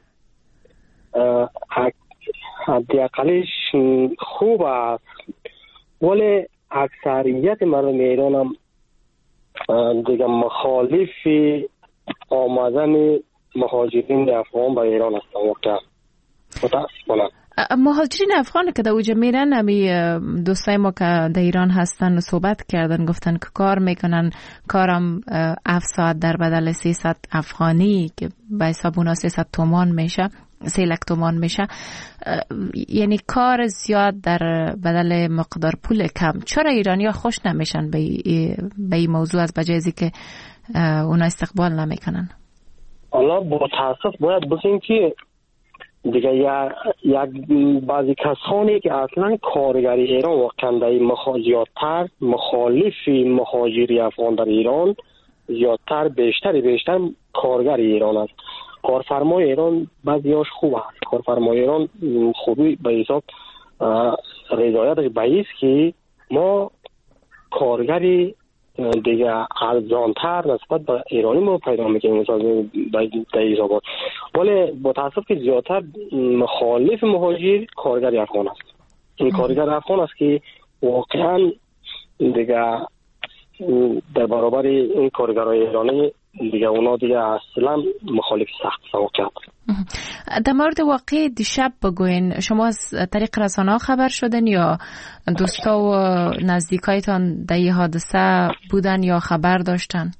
حداقلش خوب است ولی اکثریت مردم ایران هم دیگه مخالف آمدن مهاجرین افغان به ایران هستند واقعا متاسفانه مهاجرین افغان که در اوجه میرن همی دوستای ما که در ایران هستن صحبت کردن گفتن که کار میکنن کارم هفت ساعت در بدل سیصد افغانی که به حساب اونا سیصد تومان میشه سه لک تومان میشه یعنی کار زیاد در بدل مقدار پول کم چرا ایرانی ها خوش نمیشن به این موضوع از بجایزی که اونا استقبال نمیکنن؟ حالا با تاسف باید بسیم که دیگه یک بعضی کسانی که اصلا کارگری ایران واقعا در زیادتر مخالف مهاجری افغان در ایران زیادتر بیشتر بیشتر کارگر ایران است. کارفرمای ایران بعضیاش خوب است. کارفرمای ایران خوبی به حساب رضایتش به است که ما کارگری دیگه ارزانتر نسبت به ایرانی ما پیدا میکنیم مثلا در ایزاباد ولی با تاسف که زیادتر مخالف مهاجر کارگر افغان است. این کارگر افغان است که واقعا دیگه در برابر این کارگرای ایرانی دیگه اونا دیگه اصلا مخالف سخت واقعا. در مورد واقع دیشب بگوین شما از طریق رسانه خبر شدن یا دوستا و نزدیکایتان در این حادثه بودن یا خبر داشتن؟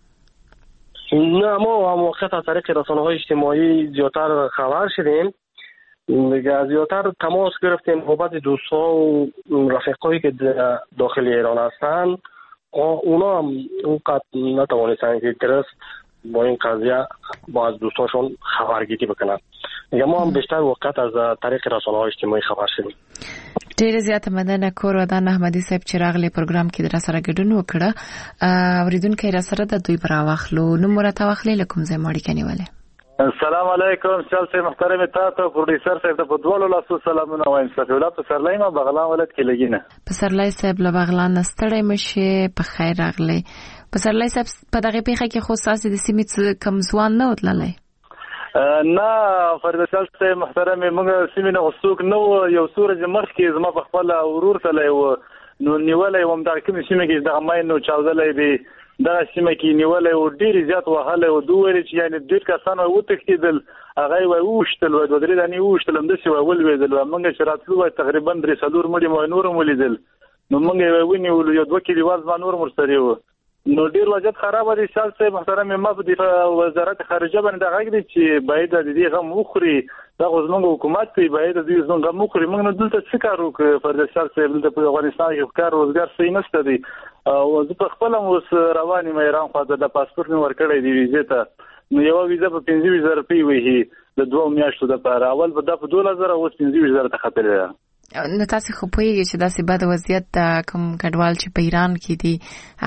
نه ما واقعا از طریق رسانه های اجتماعی زیادتر خبر شدیم دیگه زیادتر تماس گرفتیم با بعض دوستا و رفیقایی که داخل ایران هستن اونا هم اونقدر نتوانستن که درست با این قضیه با از دوستاشون خبرگیری بکنن دیگه ما هم بیشتر وقت از طریق رسانه های اجتماعی خبر شدیم. ډیر زیات مننه کور ودان احمدی صاحب چې راغلی پروګرام کې در سره ګډون وکړه اوریدونکو را سره د دوی براوخلو نو مرته واخلې لکم زې ماړی کنيواله السلام علیکم سیال صاحب محترم تاسو پروډوسر صاحب ته په دوه لاسو سلامونه وایم. صفی الله پسرلی ما بغلان ولایت کې لګینه. پسرلی صاحب له بغلان ستړی مشه په خیر راغلی. پسرلی صاحب په دغه پیښه کې خو ساسي د سیمې کم ځوان نه وتللی. نه فردوسال صاحب محترم موږ سیمې نه وسوک نو یو سورج مخ کې زما په خپل ورور تلای و نو نیولای وم د کوم سیمې کې د ماین نو چاودلای دی دا سیمه کې نیولای او ډیر زیات وهاله او دوه لري چې یعنی ډیر کسان و تخیدل هغه و وشتل و د درې دانی وشتل هم د سی ول ویدل موږ شراتلو تقریبا درې سلور مړي مو نور مولیدل نو موږ ونیول یو دوه کلی واز ما نور مرسري و نو ډیر وضعیت خراب دي. سال صاحب محترم ما په د وزارت خارجه باندې غږ دي چې باید د دې غو مخري دا زموږ حکومت په باید د دې زموږ مخري موږ نه دلته څه کارو کوي فردوسال صاحب د افغانستان یو کار روزګار صحیح نشته دي او زه په خپل اوس رواني مې ایران خو د پاسپورت نور کړی دی ویزه ته نو یو ویزه په پنځه ویزه روپی وی د دوه میاشتو د لپاره اول په د دوه هزار او پنځه ویزه ته خطر. نو تاسو خو پوهیږئ چې داسې بد وضعیت د کوم کډوال چې په ایران کې دي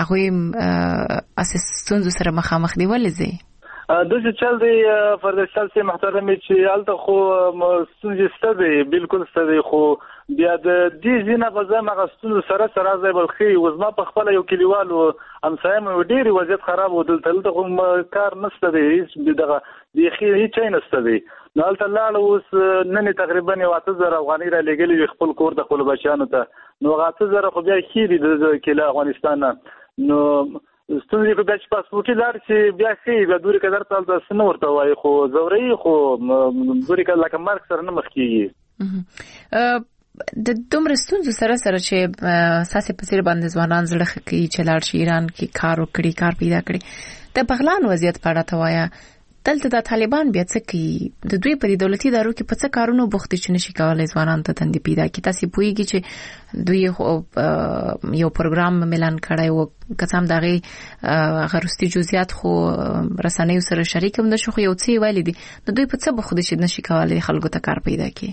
هغه اساسونو سره مخامخ دی ولې د څه چل دی فردوسال صاحب محترم چې الته خو ستونزې ستدي بالکل ستدي خو بیا د دې زینه په ځما غستون سره سره ځای بلخي وزما په خپل یو کلیوال او امسایم ډیر وضعیت خراب و دلته خو کار نشته دی دغه د خیر هیڅ نه نشته دی نو الته لاله اوس نن تقریبا یو اته زره افغاني را لګلې خپل کور د خپل بچانو ته نو اته زره خو بیا خېری د کله افغانستان نو ستونزې په بچ پاسپورت لار چې بیا خې به دوری کدر تل د سنور ته وای خو زوري خو دوری کله لکه مارک سره نه مخ کیږي د دومره ستونزو سره سره چې ساسي پسیر باندې ځوانان زړه خکې چې لاړ شي ایران کې کار وکړي کار پیدا کړي د بغلان وضعیت په اړه توایا دلته د طالبان بیا څه کوي د دوی په دولتي دارو کې په څه کارونو بوخت چې نشي کولای ځوانان ته تندې پیدا کړي تاسو پوهیږئ چې دوی یو پروګرام ملان کړی و قسم دغه غرستي جزئیات خو رسنیو سره شریک هم نشو خو یو څه ویل دي نو دوی په څه بوخت چې نشي کولای خلکو ته کار پیدا کړي.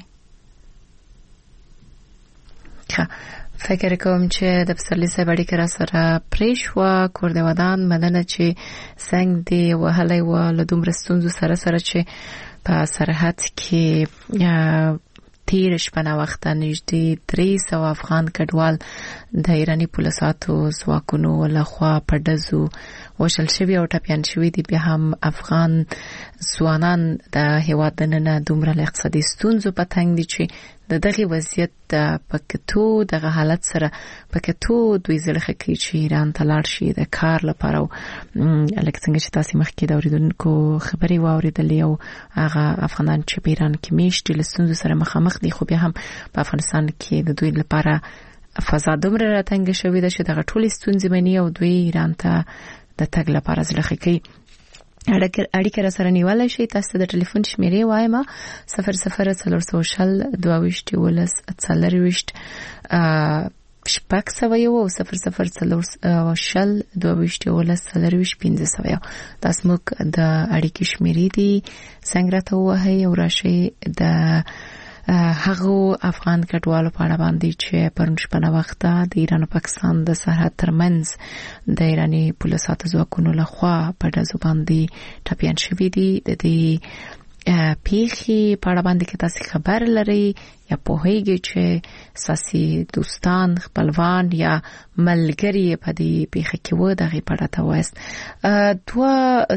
فکر کوم چې د پسرلی صاحب اړیکه را سره پریښ و کور د ودان مدنه چې څنګه دی وهلې و له دومره ستونزو سره سره چې په سرحد کې تیر شپه وخت نږدې درې سوه افغان کډوال د ایرانی پولیساتو ځواکونو لخوا په ډزو وشل شوي او ټپیان شوي دي. بیا هم افغان ځوانان د هیواد دننه دومره له اقتصادي ستونزو په تنګ دي چې د دغه وضعیت په کتو دغه حالت سره په کتو دوی زړه خکې چې ایران ته لاړ شي د کار لپاره لکه څنګه چې تاسو مخکې د اوریدونکو خبري واوریدلې او هغه افغانان چې په ایران کې میشت له ستونزو سره مخامخ دي خو بیا هم په افغانستان کې د دوی لپاره فضا دومره راتنګ شوې ده چې دغه ټولې ستونزې مني او دوی ایران ته د تګ لپاره زړه خکې اړیکه را سره نیولای شي. تاسو د ټلیفون شمیرې وایم صفر صفر څلور سوه شل دوه ویشت ولس څلور ویشت شپږ سوه یو او صفر صفر څلور شل دوه ویشت ولس څلور ویشت پنځه سوه یو تاسو موږ د اړیکې شمیرې دي څنګه راته وایي او راشي د هغه افغان کډوالو په اړه باندې چې پرون شپه وخت د ایران او پاکستان د سرحد ترمنځ د ایرانی پولیساتو ځواکونو لخوا په ډزو باندې ټپیان شوي دي. د دې پیښې په اړه باندې کې تاسو خبر لرئ یا پوهیږئ چې ساسي دوستان خپلوان یا ملګري په دې پیښه کې و دغه په اړه تاسو دوه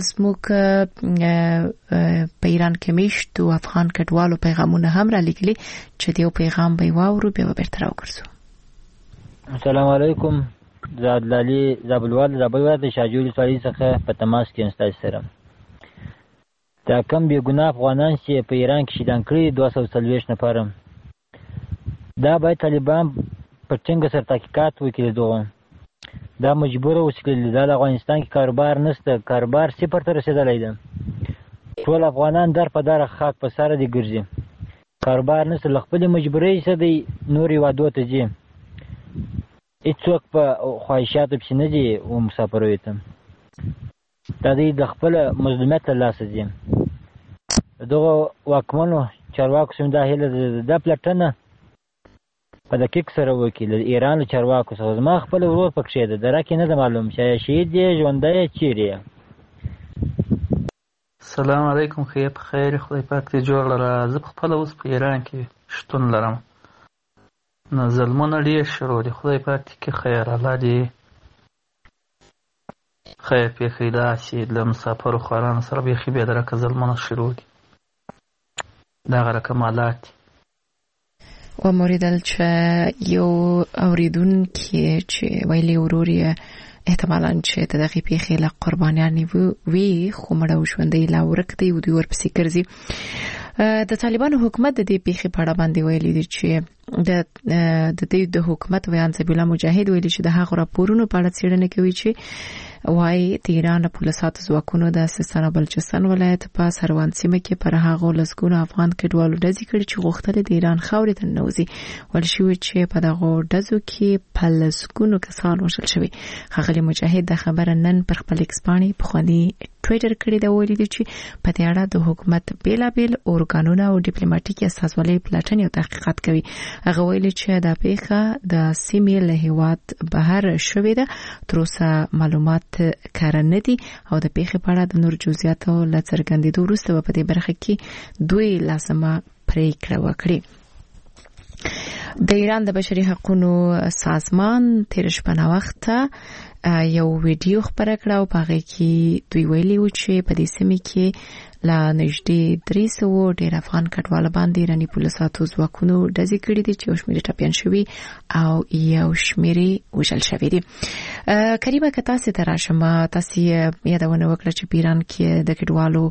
زموږ په ایران کې میشتو افغان کډوالو پیغامونه هم را لیکلي چې دیو پیغام به واورو به بیرته راوګرځو. السلام علیکم زاد لالی زابلوال زابلوال د شاجوری سړي څخه په تماس کې انستای سره دا کم بی ګناه افغانان چې په ایران کې شهیدان کړي دوه سوه څلوېښت نفر دا باید طالبان په څنګه سره تحقیقات وکړي دغه دا مجبور اوسېدل دا د افغانستان کې کاروبار نشته کاروبار صفر ته رسېدلی ده ټول افغانان در په دره خاک په سره دي ګرځي کاروبار نشته له خپلې مجبورۍ څخه دی نور هېوادو ته ځي هېڅوک په خواهشاتو پسې نه ځي و مسافروي ته دا دوی د خپل مظلومیت له لاسه ځي دغه واکمنو چارواکو سم دا هیله ده دا پلټنه په دقیق سره وکړي د ایران له چارواکو څخه زما خپل ورور پکښې ده درک یې نه ده معلوم چې شهید دی ژوندی چیرې السلام علیکم. خیر په خیر خدای پاک دې جوړ لره. زه په خپله اوس په ایران کې شتون لرم. نو ظلمونه ډېر شروع دي. خدای پاک دې کې خیر، الله دې خیر پېښوي. داسې له مسافرو خوارانو سره بیخي بې درکه ظلمونه شروع دي. دغه رقم حالات دي. و موریدل چې یو اوریدونکي چې ویلي ورور یې احتمالاً چې د دغې پیښې له قربانیانې وي خو مړه او ژوندی لا ورک دی او دوی ورپسې ګرځي. د طالبانو حکومت د دې پیښې په اړه باندې ویلي دي چې د د دې د حکومت ویان ذبیح الله مجاهد ویلي چې د هغو راپورونو په اړه څېړنه کوي چې وایي د ایران پولیساتو ځواکونو د سیستان او بلوچستان ولایت په سروان سیمه کې پر هغو لسګونو افغان کډوالو ډزې کړې چې غوښتل د ایران خاورې ته ننوځي. ویل شوي چې په دغو ډزو کې په لسګونو کسان وژل شوي. ښاغلي مجاهد دا خبره نن پر خپل ایکس پاڼې پخواني ټویټر کړې ده. ویلي دي چې په دې اړه د حکومت بېلابېل ارګانونه او ډیپلوماټیکي استازولۍ پلټنې او تحقیقات کوي. هغه ویلي چې دا پیښه د سیمې له هېواد بهر شوې ده. تر اوسه معلومات کار نه دي او د پیښې په اړه د نور جزئیاتو له څرګندېدو وروسته به په دې برخه کې دوی لازمه پریکړه وکړي. د ایران د بشري حقوقو سازمان تیر شپه ناوخته یو ویډیو خپره کړه او په هغې کې دوی ویلي وو چې په دې سیمه کې لا نږدې درې سوه ډېر افغان کډوال باندې ایراني پولیساتو ځواکونو ډزې کړي دي چې یو شمېر ټپیان شوي او یو شمېر وژل شوي دي. کریمه که تاسې ته راشم، تاسې یادونه وکړه چې په ایران کې د کډوالو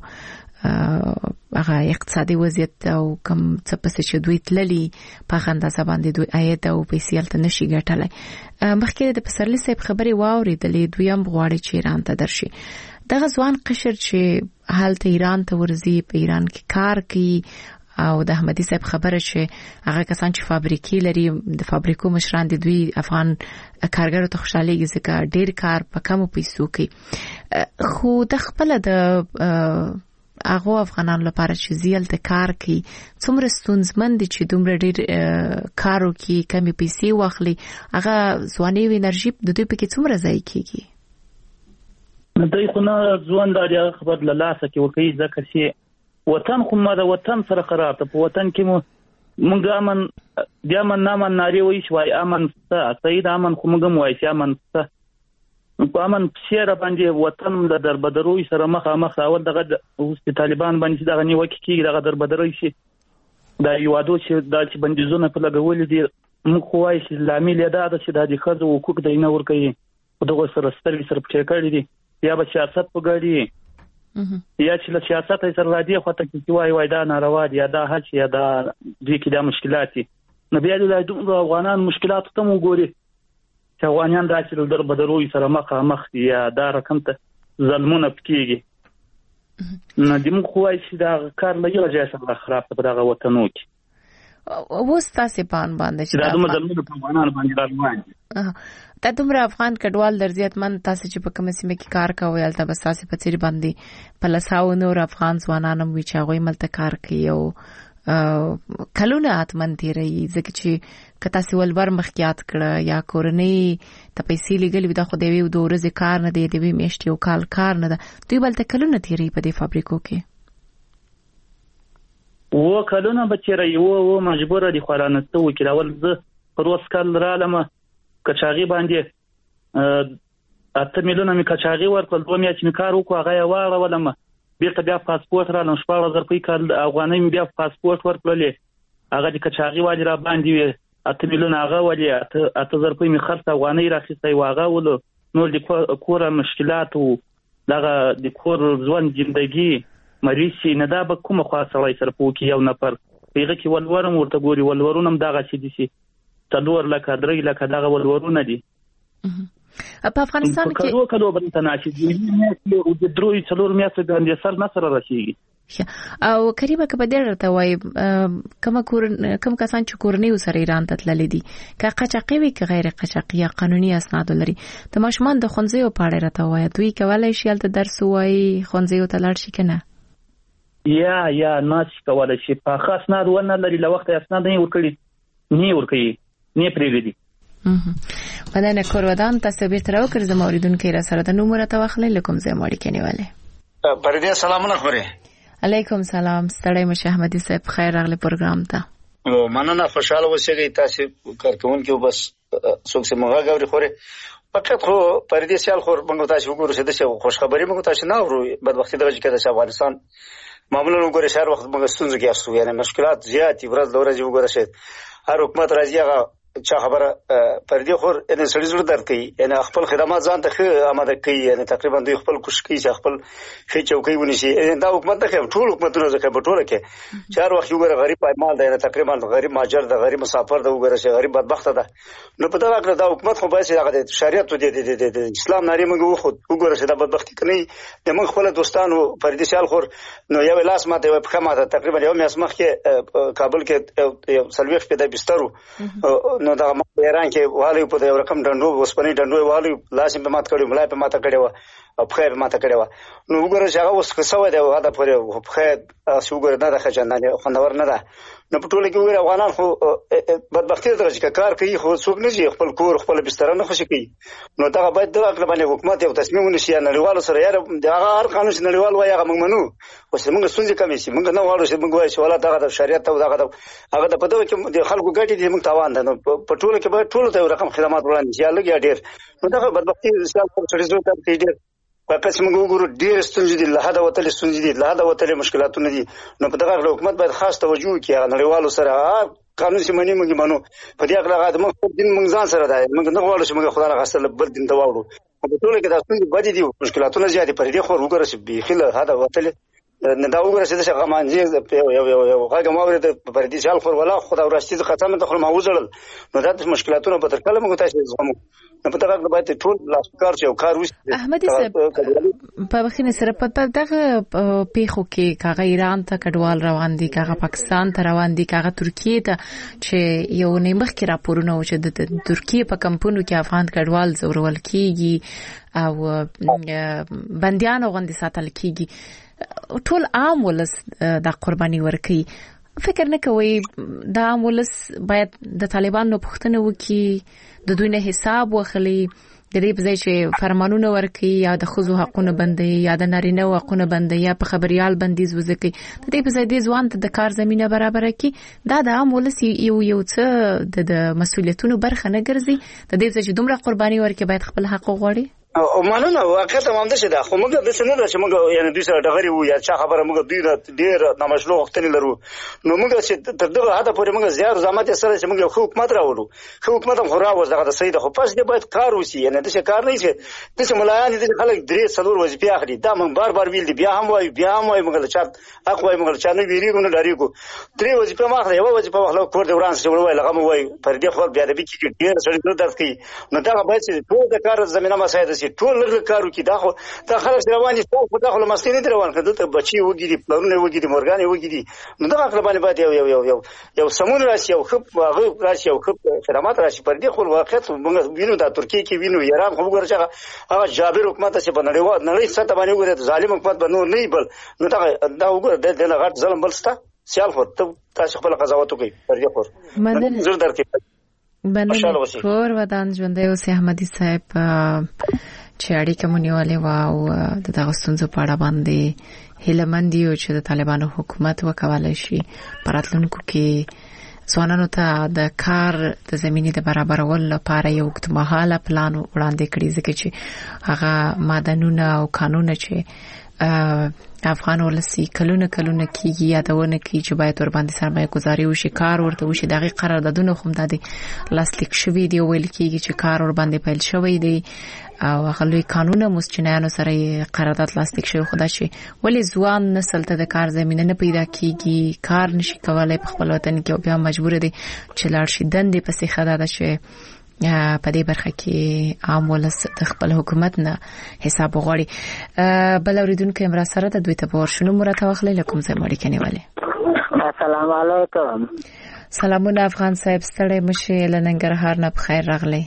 هغه اقتصادي وضعیت او کوم څه پسې چې دوی تللي په هغه اندازه باندې دوی عاید او پیسې هلته نشي ګټلی. مخکې د پسرلي صاحب خبرې واورېدلې، دوی هم غواړي چې ایران ته درشي. دغه ځوان قشر چې هلته ایران ته ورځي، په ایران کې کار کوي او د احمدي صاحب خبره چې هغه کسان چې فابریکې لري د فابریکو مشران دي دوی افغان کارګرو ته خوشحالېږي ځکه ډېر کار په کمو پیسو کوي. خو د خپله د هغو افغانانو لپاره چې ځي هلته کار کوي څومره ستونزمن دي چې دومره ډېر کار وکړي، کمې پیسې واخلي، هغه ځواني او انرژي د دوی پکې څومره ضایع کېږي؟ دوی خو نه ځوان دا هغه خبر له لاسه کې ورکوي ځکه چې وطن خو ما د وطن سره خراب ته په وطن کې مو موږ امن د امن نامن نارې وایي چې وایي امن سته، سید امن خو موږ هم وایي چې امن سته. په امن پسې را باندې وطن د دربدروي سره مخامخ اول دغه اوس د طالبان باندې دغه نیوکې کېږي، دغه دربدروي شي دا یوادو چې دا چې بندیزونه په لګولي دي. موږ خو وایي چې لامل یې دا ده چې دا د ښځو حقوق دی نه ورکوي، دغه سره سترګې سره پټې کړي دي، یا به سیاست په ګاډي یا چې له سیاست یې سره راځي خو ته کې وایي وایي دا ناروا دي یا دا هڅ یا دا دوی کې دا مشکلات دي. نو بیا د افغانان مشکلاتو ته مو ګوري چې افغانان داسې له دربدروي سره مخامخ دي یا دا رقم ته ظلمونه پکېږي. نو د موږ خو وایي چې دا کار له یوه ځای سره خراب په دغه وطنو کې. اوس تاسې پان باندې چې دا دومره ظلمونه په افغانانو باندې روان دي. دا دومره افغان کډوال درزیاتمن تاسې چې په کومه سیمه کې کار کوئ هلته به ستاسې په څېر باندې په لساو نور افغان ځوانان هم وي چې هغوی هم هلته کار کوي او کلونه حتمن تېروي ځکه چې که تاسې ولبر مخکې یاد کړه یا کورنۍ ته پیسې لېږلې وي دا خو د یوې دوه ورځې کار نه دی، د یوې میاشتې یو کال کار نه ده. دوی به هلته کلونه تېروي په دې فابریکو کې. و کلونه به تېروي و و مجبوره دي خوارانه څه وکړي. اول زه پر اوس کال رالمه کچاغي باندې اته میلیونه مې کچاغي ورکړل، دوه میاشتې مې کار وکړو، هغه یې واړولم، بیرته بیا پاسپورت رالم، شپاړس زره روپۍ کال افغانۍ مې بیا پاسپورت ورکړلې، هغه د کچاغي واجب را باندې وي اته میلیونه هغه ولې اته زره روپۍ مې خرڅ افغانۍ راخیستی و هغه ولو. نور د کور مشکلات او دغه د کور ژوند زندګي مریضي نه دا به کومه خوا سړی سره پوکي یو نفر هغه کې ولورم ورته ګوري، ولورونه هم دغه چې دي څلور لکه درې لکه دغه ولورونه دي. په افغانستان کې کلو کلو باندې ناشې دي او د دروي څلور میاشتې باندې سر نه سره راشي. او کریمه که په دې راته وایي کوم کور کوم کسان چې کورنۍ سره ایران ته تللي دي که قاچاقي وي که غیر قاچاقي یا قانوني اسناد لري، د ماشومان د ښوونځیو په اړه راته وایي دوی کولی شي هلته درس ووایي ښوونځیو ته لاړ شي که نه؟ یا یا نشي کولی شي په ښه اسناد ونه لري له وخته اسناد نه یې ورکړي نه ورکوي نه پرېږدي. مننه کورودان تاسو بیرته راوکړئ زما اوریدونکي را سره د نوم راته واخلئ له کوم ځای مو اړیکې نیولې. پردې سلامونه خوري. علیکم سلام. ستړی مشه احمدي صاحب، خیر راغلی پروګرام ته. او مننه، خوشاله اوسئ تاسو کارکونکو، بس څوک چې موږ غوړي خوري فقط خو پردې سیال خور موږ تاسو وګورئ چې د خوش خبري موږ تاسو نه اورو. بدبختی درجه کې د افغانستان معمولا وګورئ شهر وخت موږ ستونزې کې اسو، یعنی مشکلات زیات ورځ ورځ وګورئ چې هر حکومت راځي هغه چا خبره پردې خور ان سړي زړه درد کوي، یعنی خپل خدمات ځان ته آماده کوي، یعنی تقریبا دوی خپل کوشش کوي چې خپل خې چوکۍ ونیسي. دا حکومت ته ټول حکومتونه ځکه په ټوله کې چار وخت وګوره غریب پایمال دی، تقریبا غریب ماجر دی، غریب مسافر دی، وګوره چې غریب بدبخت دی. نو په دا وخت دا حکومت خو باید هغه شریعت دی د اسلام ناری موږ خو وګوره چې دا بدبختی کوي د موږ خپل دوستانو پردې سیال خور. نو یو لاس ماته په خمه تقریبا یو میاس مخ کې کابل کې سلويخ په د بسترو نو دا ایران کې والي په یو رقم ډنډو وسپنی ډنډو والي لاسم په مات کړي، ملای په مات کړي و او په خیر مات کړي و. نو وګوره چې هغه اوس څه و دی هغه پرې په خیر چې وګوره نه د خجندانه خوندور نه ده. نو په ټوله کې وګوره افغانان خو بدبختی درجه کې کار کوي، خو څوک نه جي خپل کور خپل بستر نه خوشي کوي. نو دا باید د اقل باندې حکومت یو تصمیم ونیسي، نړیوالو سره یاره هغه هر قانون چې نړیوال وایي هغه موږ منو، اوس موږ ستونزې کمې شي. موږ نه غواړو چې موږ وایو چې ولا دغه د شریعت او دغه هغه د پدوه کې د خلکو ګټې دي موږ تاوان ده. نو په ټوله کې باید ټول ته رقم خدمات وړاندې شي، لږ یا ډېر. نو دغه بدبختی اسلام په څه ډول کوي ډېر فقط موږ وګورو ډېر ستونزې دي، له حده وتلې ستونزې دي، له حده وتلې مشکلاتونه دي. نو په دغه حکومت باید خاص توجه وکړي، نړیوالو سره قانون چې منی موږ منو په دې اړه هغه موږ دین موږ ځان سره دی، موږ نه غواړو چې موږ خدای راغستل بل دین ته واوړو. په ټوله کې دا ستونزې بدې دي، مشکلاتونه زیات دي. پر دې خو وګوره چې بيخي له حده وتلې نه دا وګوره چې څنګه مانځي یو یو یو هغه ماورې د پردي شال خور ولا خدای ورستي ختمه ته خو ما وځړل. نو دا د مشکلاتونو په تر کله موږ تاسو زغمو. نو په دغه باندې ټول لاس کار چې کار وشي. احمدي صاحب په بخینه سره په دغه پیخو کې کاغه ایران ته کډوال روان دي، کاغه پاکستان ته روان دي، کاغه ترکیه ته چې یو نیمخ کې راپورونه و چې د ترکیه په کمپونو کې افغان کډوال زورول کیږي او بنديان غوندي ساتل کیږي. ټول عام ولس د قرباني ورکي. فکر نه کوي دا عام ولس باید د طالبانو پښتنه وکي، د دوی نه حساب واخلي، د دې په ځای چې فرمانونه ورکي یا د خزو حقونه بندي یا د نارینه حقونه بندي یا په خبريال بندیز وزکي، د دې په ځای د ځوان ته د کار زمينه برابر کړي. دا د عام ولس یو یو څه د مسولیتونو برخه نه ګرځي. د دې په ځای چې دومره قرباني ورکي باید خپل حق وغواړي. او مننه واقعا تمام ده چې دا خو موږ د څه نه ده چې موږ یعنی دوی سره ډغري وو یا چا خبره موږ دوی ډېر نامشلو وختنی لرو. نو موږ چې تر دغه حد پورې موږ زیار زحمت سره چې موږ خو حکومت راوړو، خو حکومت هم خورا وځ دغه سید خو پس دې باید کار وسی، یعنی د څه کار نه شي د څه ملایان دي خلک درې څلور وظیفې اخلي. دا موږ بار بار ویل دي، بیا هم وایو بیا هم وایو موږ له چا حق وایو، موږ چا نه ویریږو نه ډاریږو. درې وظیفې ما اخلي، یو وظیفه واخلو کور دې وران څه وایي لغه مو وایي پر دې خو بیا د بي کې ډېر سړي درد کوي. نو دا باید چې ټول د کار زمينه مساعده شي، ټول لږ کار وکړي. دا خو دا خلک روان دي، خو دا خو مستی نه روان کړه، ته بچي وګړي پلونه وګړي مورګانې وګړي. نو دا خپل باندې باید یو یو یو یو یو سمون راشي، یو خپ هغه راشي، یو خپ خدمات راشي. پر دې خو واقعیت موږ وینو د ترکیه کې وینو، ایران خو وګورئ هغه جابر حکومت چې په نړیوال نړۍ سطح باندې وګورئ ظالم حکومت بنو نه بل. نو دا دا وګورئ د نه غټ ظلم بل ستا سیال خو ته تاسو خپل قضاوت وکړئ. پر دې خو مننه زړه درکې مننه کور ودان ژوندې اوسې احمدي صاحب چې اړیکه مونږولې و او د دغه ستونزو په اړه باندې هیلمند یو چې د طالبانو حکومت وکولای شي پراتلونکو کې ځوانانو ته د کار د زمينې د برابرولو لپاره یو وختمحاله پلان وړاندې کړی، ځکه چې هغه مادنونه او قانون چې افغان ولسی کلونه کلونه کیږي یادونه کوي چې باید ور باندې سرمایه گذاري وشي، کار ورته وشي. دغه قراردادونه هم د لاسلیک شوی دی، ویل کیږي چې کار ور باندې پیل شوی دی او هغه لوی قانونه مسچنانو سره قرارداد لاسلیک شوی. خدا چې ولی ځوان نسل ته د کار زمينه نه پیدا کیږي، کار نشي کولای په خپل وطن کې او بیا مجبور دي چې لاړ شي دندې پسې خدا ده چې په دې برخه کې عام ولس د خپل حکومت نه حساب وغواړي. بل اوریدونکو امرا سره د دوی ته ورشنو مرته واخلې لکم زه مړی کني والے. السلام علیکم. سلامونه افغان صاحب، ستړی مشه لننګرهار نه بخیر راغلی.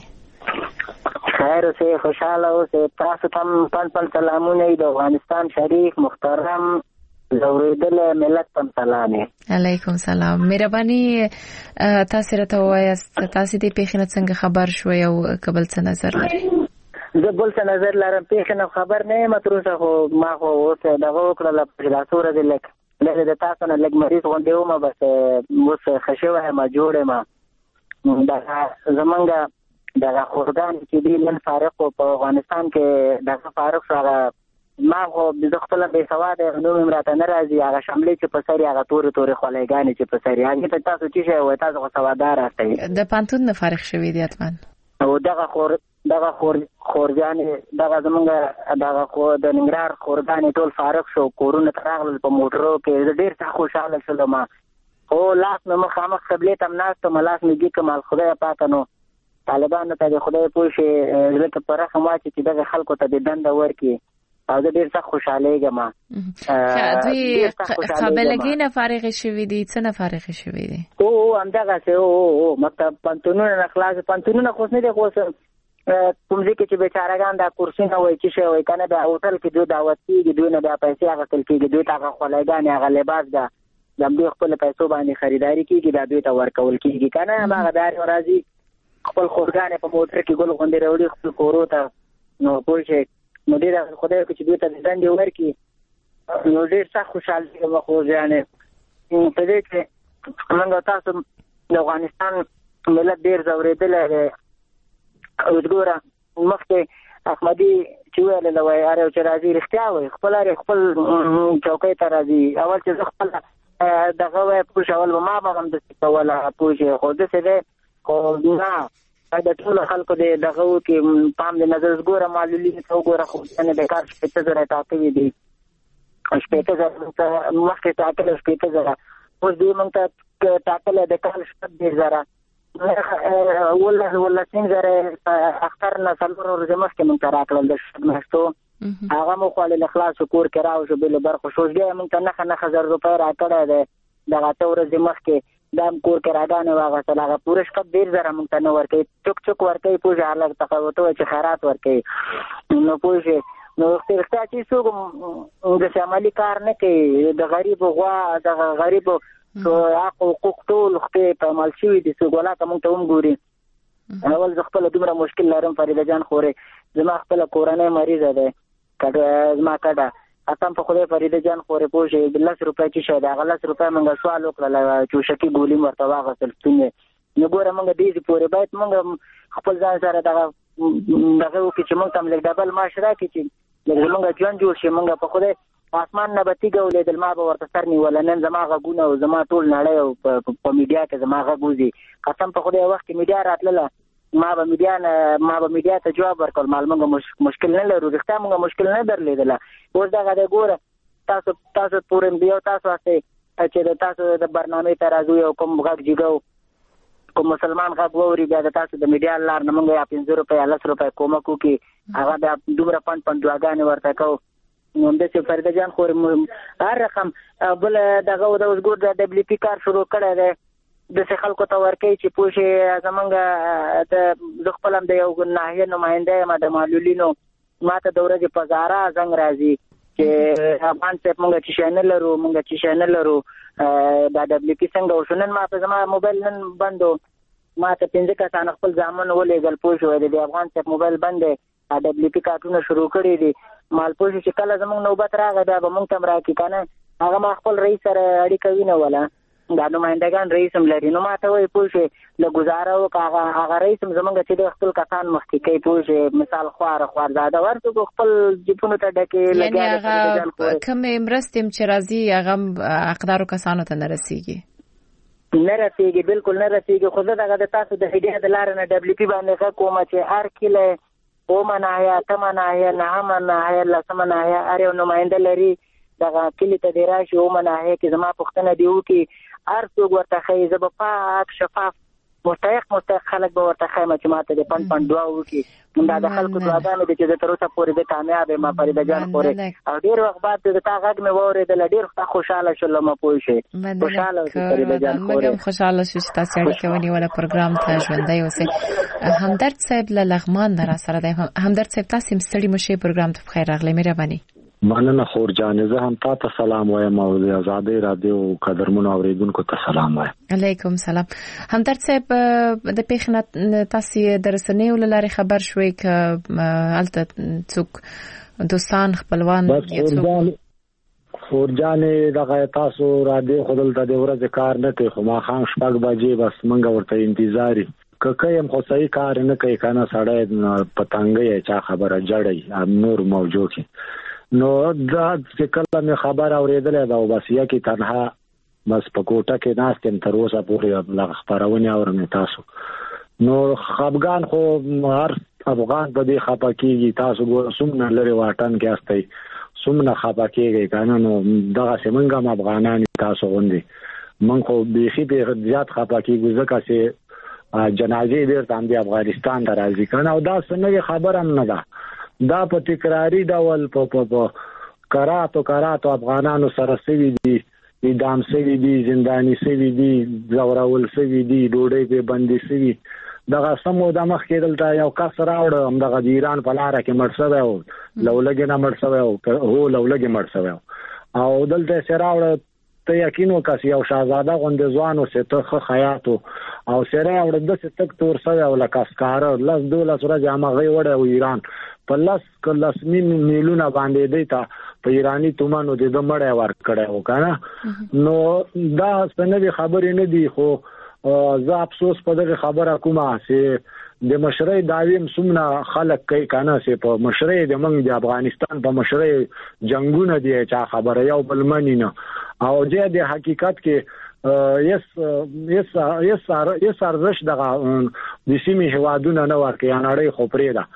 خیر اوسې، خوشاله اوسې. تاسو ته پن پن سلامونه د افغانستان شریف محترم زوریدل ملت تم سلامه. علیکم سلام. مهرباني تاسو راته وایاست تاسو دې پیښنه څنګه خبر شوي او قبل څه نظر لري؟ زه بل څه نظر لرم پیښه نه خبر نه یم تر اوسه خو ما خو اوس دغه وکړله چې دا څوره دې لږ لږ د تاسو نه لږ مریض غوندې وم بس اوس ښه شوی یم جوړ یم دغه زمونږ دغه خورګان چې دی نن فارغ و په افغانستان کې دغه فارغ شو هغه ما خو زه خپله بېسواده یم نوم یې راته نه راځي هغه شملې چې په سر یې هغه تورې تورې خولۍ چې په سر یې هغې ته تاسو څه شی وایي تاسو خو سوادار یاستئ د پوهنتون نه فارغ شوي دي حتما او دغه خور دغه خور خورجانې دغه زمونږ دغه خو د ننګرهار خورګانې ټول فارغ شو کورونو ته راغلل په موټرو کې زه ډېر سخت خوشحاله شولم خو لاس مې مخامخ قبلې ته م ناست وم لاس مې ږي کړم خدایه پاکه نو طالبانو ته د خدای پوه شي زړه کې په رحم واچي چې دغه خلکو ته د دنده ورکړي او زه ډېر سخت خوشحالېږم دوی قابلګۍ نه فارغې شوي دي څه نه فارغې شوي دي او همدغسې او مطلب پوهنتونونه نه خلاص پوهنتونونه خو اوس نه دي خو اوس کوم ځای کې چې بیچارهګان دا کورسونه وایي چې شی وایي که نه بیا هوټل کې دوی دعوت کېږي دوی نه بیا پیسې اخیستل کېږي دوی ته هغه خولایګانې هغه لباس ده د همدوی خپلو پیسو باندې خریداري کېږي دا دوی ته ورکول کېږي که نه هماغه دارې راځي خپل خورګانې په موټر کې ګل غوندې راوړي خپل کورو ته نو پوه شئ نو ډېر خدای وکړي چې دوی ته د دندې ورکړي نو ډېر سخت خوشحال کېږم خو یعنې په دې کې موږ تاسو د افغانستان ملت ډېر ځورېدلی دی اوس ګوره مخکې احمدي چې ویلله وایي هر یو چې راځي رښتیا وایي خپل هر خپل چوکۍ ته راځي اول چې زه خپله دغه وایي پوه شي اول به ما به همداسې کوله پوه شي خو داسې دی خو نه د ټولو خلکو د دغه وکړي پام د نظر ګوره معلولینو ته وګوره خو د کار شپېته زره ټاکلي دي شپېته زره مخکې ټاکلی شپېته زره اوس دوی موږ ته ټاکلی د کال شپږ دېرش زره ولس ولسنیم زره اختر نه څلور ورځې مخکې موږ ته راکړل د شپږ میاشتو هغه مو خو له خلاصو کور کې راوشو بلې برخو شو اوس بیا یې موږ ته نښه نښه زر روپۍ راکړی دی دغه اته ورځې مخکې دا هم کور کې راګانې واغېستل هغه پوره شپږ دېرش زره موږ ته نه ورکوي چک چک ورکوي پوه شې هلک ته ورته وایي چې خیرات ورکوي نو پوه شې نو رښتیا چې څوک داسې عملي کار نه کوي د غریبو غوا دغه غریبو حق حقوق ټول خپې په عمل شوي دي څوک ولا که موږ ته هم ګوري اول زه خپله دومره مشکل لرم فریده جان خورې زما خپله کورنۍ مریضه دی زما کډه اتم په خدای فریده جان خورې پوه شئ لس روپۍ چې شی دی هغه لس روپۍ موږ سوال وکړله چوشکي ګولي م ورته واغېستل ستونې نو ګوره موږ دې پورې باید موږ خپل ځان سره دغه دغه وکړي چې موږ ته هم لږ ډبل معاش راکړي چې لږ زموږ ژوند جوړ شي موږ په خدای اسمان نه به تیږه ولیدل ما به ورته سر نیوله نن زما غږونه او زما ټول نړۍ او په میډیا کې زما غږ وځي قسم په خدای وخت کې میډیا راتلله ما به میډیا نه ما به میډیا ته جواب ورکړل مال موږ مشکل نه لرو رښتیا موږ مشکل نه درلیدله اوس دغه دی ګوره تاسو تاسو پورې یو تاسو هستئ چې د تاسو د برنامې ته راځو یو کوم غږ جګو کوم مسلمان غږ واوري بیا د تاسو د میډیا لار نه موږ یا پنځه روپۍ یا لس روپۍ کومک وکړي هغه بیا دومره پنډ پنډ دعاګانې ورته کوو نو همداسې فريده جان خورې هر رقم بل دغه د اوس ګور د ډبلیو پي کار شروع کړی دی داسې خلکو ته ورکوي چې پوه شي زمونږ د زه خپل هم د یو ناحیې نماینده یم د معلولینو ما ته د ورځې په زاره زنګ راځي چې افغان صاحب موږ چې شی نه لرو موږ چې شی نه لرو دا ډبلیو پي څنګه وشو نن ما په زما موبایل نن بند ما ته پنځه کسان خپل زامن ولېږل پوه شوی د افغان صاحب موبایل بند دی ډبلیو پي کارټونه شروع کړي دي مال پوه شو چې کله زموږ نوبت راغی بیا به موږ ته هم راکړي که نه هغه ما خپل رئیس سره اړیکه وینوله دا نمایندګان رئیس هم لري نو ما ته وایي پوه شوې له ګزاره وکړه هغه هغه رئیس هم زموږ چې دی خپل کسان مخکې کوي پوه شوې مثال خوار خوارزاده ورته خپل جیپونو ته ډکې یعنې هغه کومې مرستې چې راځي هغه حقدارو کسانو ته نه رسېږي نه رسېږي بالکل نه رسېږي خو زه دغه د تاسو د هډیا د لارې نه ډبلیو پي باندې غږ کومه چې هر کلی اومه ناحیه اتمه ناحیه نهمه ناحیه لسمه ناحیه هر یو نماینده لري دغه کلي ته دې راشي اومه ناحیه کې زما پوښتنه دې وکړي هر څوک ورته ښایي زه به پاک شفاف مستحق مستحق خلک به ورته ښیم چې ما ته دې پنډ پنډ دعا وکړي دا د خلکو دعاګانې دي چې زه تر اوسه پورې زه کامیاب یم فریده جان پورې او ډېر وخت بعد د تا غږ مې واورېدله ډېر خوشحاله شولم پوه شئ خوشحاله اوسئ فریده جان موږ هم خوشحاله شو چې تاسو اړیکه ونیوله پروګرام ته ژوندی اوسئ همدرد صاحب له لغمان نه راسره دی همدرد صاحب تاسو هم ستړي مه شئ پروګرام ته بخیر راغلی مهرباني مننه خورجان، زه هم تاسو سلام وایم او د آزادۍ رادیو قدرمنو اوریدونکو ته سلام وایم. علیکم سلام. همدرد صاحب د پیښې تاسو د رسنیو له لارې خبر شوي ک الته څوک دوستان خپلوان یا څوک خورجان دغه تاسو رادیو خپل د ورځې کار نه کوي، خو ما خام شپږ بجې بس منګه ورته انتظاري ککایم خو صحیح کار نه کوي کنه سړی پتنګي چا خبره جړی نور موجود نو دا چې کله مې خبر اوریدل دا بس یا کې تنها بس په کوټه کې ناستم تر اوسه پورې د خبرونه اورم تاسو. نو خپګان خو هر افغان په دې خپکیږي، تاسو ګور سمنه لري واټن کې استي سمنه خپکیږي کنه. نو دغه څنګه افغانان تاسو غوندي من خو بيخي به زیات خپکیږي ځکه چې جنازې ډېر تام دي افغانستان ته راځي کنه او دا څنګه خبر هم نه ده. دا په تکراری ډول په په کراتو کراتو افغانانو سره سوي دي، اعدام سوي دي، زنداني سوي دي، زورول سوي دي، ډوډۍ په بندي سوي. دغه سمو د مخ کې دلته یو کس راوړ هم د ایران په لار کې مړ شوی او لولګي نه مړ شوی او هو لولګي مړ شوی او دلته سراوړ ته یقین وکړ یو شاهزاده غوند ځوانو ستخه خیاتو او سره اور د ستک تور سره او لکاسکار لاس دوله سره جامه غي وړ او ایران په لاس کلاس مين میلیونه باندې دیتا په ایرانی تومانو د مړې ور کړو کنه. نو دا څنګه خبرې نه دی، خو زه افسوس په دغه خبره کومه چې د مشرۍ داویم سمنه خلک کوي کنه چې په مشرۍ د منګ د افغانستان په مشرۍ جنگونه دی چا خبره یو بل منی نه او د حقیقت کې یس یس یس یس ارزش دغه د سیمې هوادونه نه ورکې انړې خو پرې ده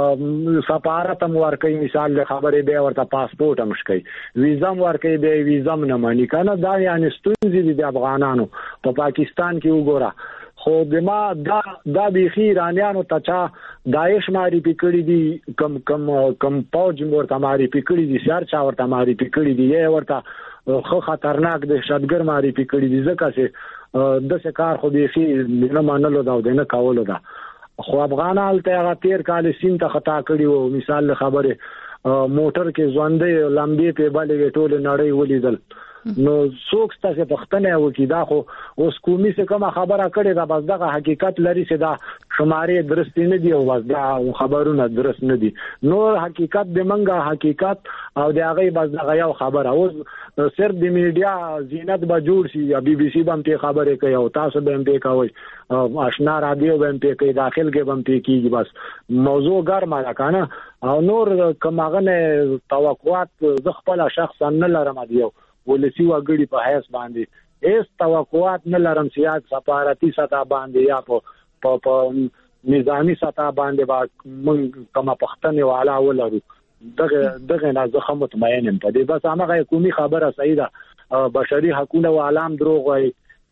سفارت هم ورکې مثال له خبرې به ورته پاسپورت هم شکې ویزا هم ورکې به ویزا هم نه مانی کنه. دا یعنی ستونزې د افغانانو په پا پاکستان کې وګوره. خو دما دا دا بيخي ایرانیانو ته چا داعش ماري پکړی دي کم کم کم پوج ورته ماري پکړی دي سر چا ورته ماري پکړی دي یې ورته خو خطرناک دهشتګر ماري پکړی دي ځکه چې د څه کار خو بيخي نه منلو دا نه کولو دا. خو افغانان ته هغه تیر کال سین ته خطا کړی وو مثال خبره موټر کې ژوندې لمبي په بالې ټول نړۍ ولیدل. نو څوک ستاسو پښتنه وکي دا خو اوس کومي څه کومه خبره کړې دا بس دغه حقیقت لري چې دا شمارې درست نه دي او بس دا خبرونه درست نه دي. نور حقیقت د منګه حقیقت او د هغه بس دغه یو خبره اوس صرف د میډیا زینت به جوړ شي یا بي بي سي باندې خبره کوي او تاسو به هم پې کوي آشنا رادیو به هم پې کوي داخل کې به هم پې کیږي بس موضوع ګرمه ده کنه. او نور کومه نه توقعات ز خپل شخصا نه لرم دیو ولسی وګړي په حیث باندې هیڅ توقعات نه لرم سیاست سفارتي سطح باندې یا په په نظامی سطح باندې با من کومه پښتنه والا ولرو دغه دغه نه زه هم مطمئنم په دې بس هغه حکومي خبره صحیح ده. بشري حقوقو او عالم دروغ وای،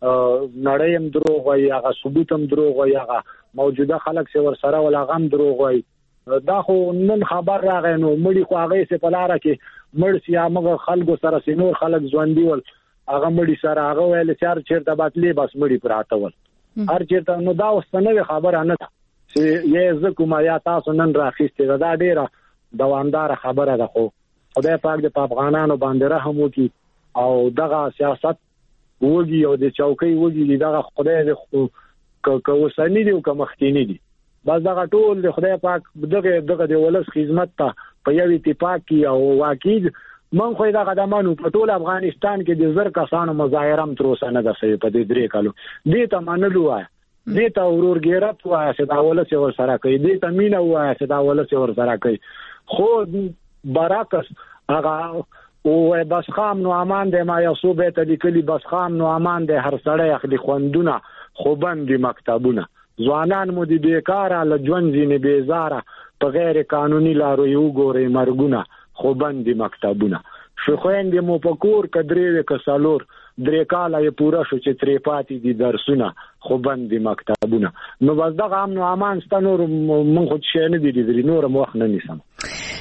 نړۍ هم دروغ وای، هغه ثبوت هم دروغ وای، هغه موجوده خلک چې ور سره ولا غم دروغ وای. دا خو نن خبر راغی نو مړي خو هغه څه په لار کې مړ سیا مګ خلکو سره سينور خلک ژوند دیول هغه مړي سره هغه ویل چار چیرته باتلې بس مړي پراته ول هر چیرته. نو دا وسنه خبره نه چې یې زکه یا تاسو نن راخېسته دا ډیره دوامدار خبره ده. خو خدای پاک د افغانانو باندې رحم وکي او دغه سیاست وږي او د چوکۍ وږي دغه خدای دې کو وسنی دی او کوم مخکینی دی بس دغه ټول د خدای پاک دغه دغه د ولس خدمت ته په یو اتفاق کې او واقعي من خو دا قدمانو په ټول افغانستان کې د زر کسانو مظاهره هم تر اوسه نه ده صحیح په دې درې کالو دې ته منلو وای دې ته ورورګیرت وای چې دا ولس ور سره کوي دې ته مینه وای چې دا ولس ور سره کوي. خو برعکس هغه او بس خام نو امان ده ما یو صوبه ته لیکلي بس خام نو امان ده هر سړی اخلي خوندونه خو بندي مکتبونه ځوانان مو دي بیکاره له ژوند زینې بیزاره په غیر قانوني لارو یو ګوري مرګونه خو بندي مکتبونه شو خويندې مو په کور کډري وکسالور درې کاله یې پورا شو چې تری پاتې دي درسونه خو بندي مکتبونه. نو بس دغه امن او امان ستنور مونږ خو شي نه دي دي نور مخ نه نیسم.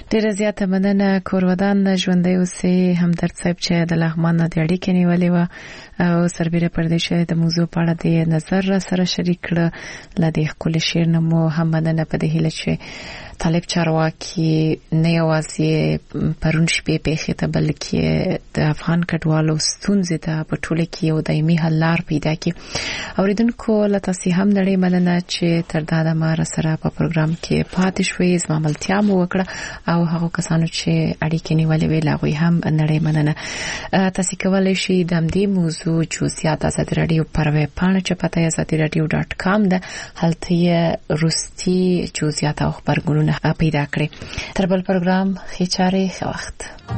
ډیره زیاته مننه کورودان ژوندۍ اوسې همدرد صاحب چې د لغمان نه د اړیکې نیولې و او سربېره پردیشه د موضوع په اړه د نظر را سره شریک کړ. لدې خپل شعر نه مو هم مننه په دې هیله چې طالب چارواکي نه یوازې پرون شپې پیښې ته بلکې د افغان کډوالو ستونزې ته په ټوله کې یو دایمي حل لار پیدا کړي. اوریدونکو له تاسو هم نړۍ مننه چې تر دا دمه را سره په پروګرام کې پاتې شوي. زما ملتیا مو وکړه او هغه کسانو چې اړیکې نیولې وې لا غوي هم نړۍ مننه. تاسو کولای شئ د دې موضوع جزئیات آزادي رادیو پر ویب پاڼه چې پته آزادي رادیو ډاټ کام ده هلته روستي جزئیات او خبرګونونه پیدا کړئ. تر بل پروګرام خېچاره ښه وخت.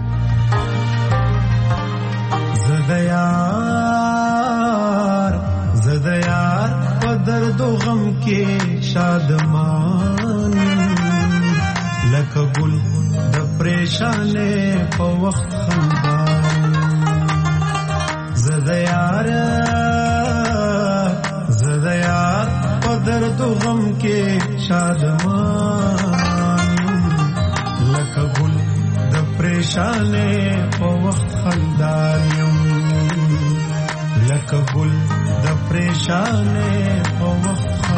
زديار زديار په درد او غم کې شادمان لکه ګل د پریشانې په وخت خندان. زديار زديار په درد او غم کې شادمان لکه ګل د پریشانې په وخت خندان یم لکه ګل د پریشانې په وخت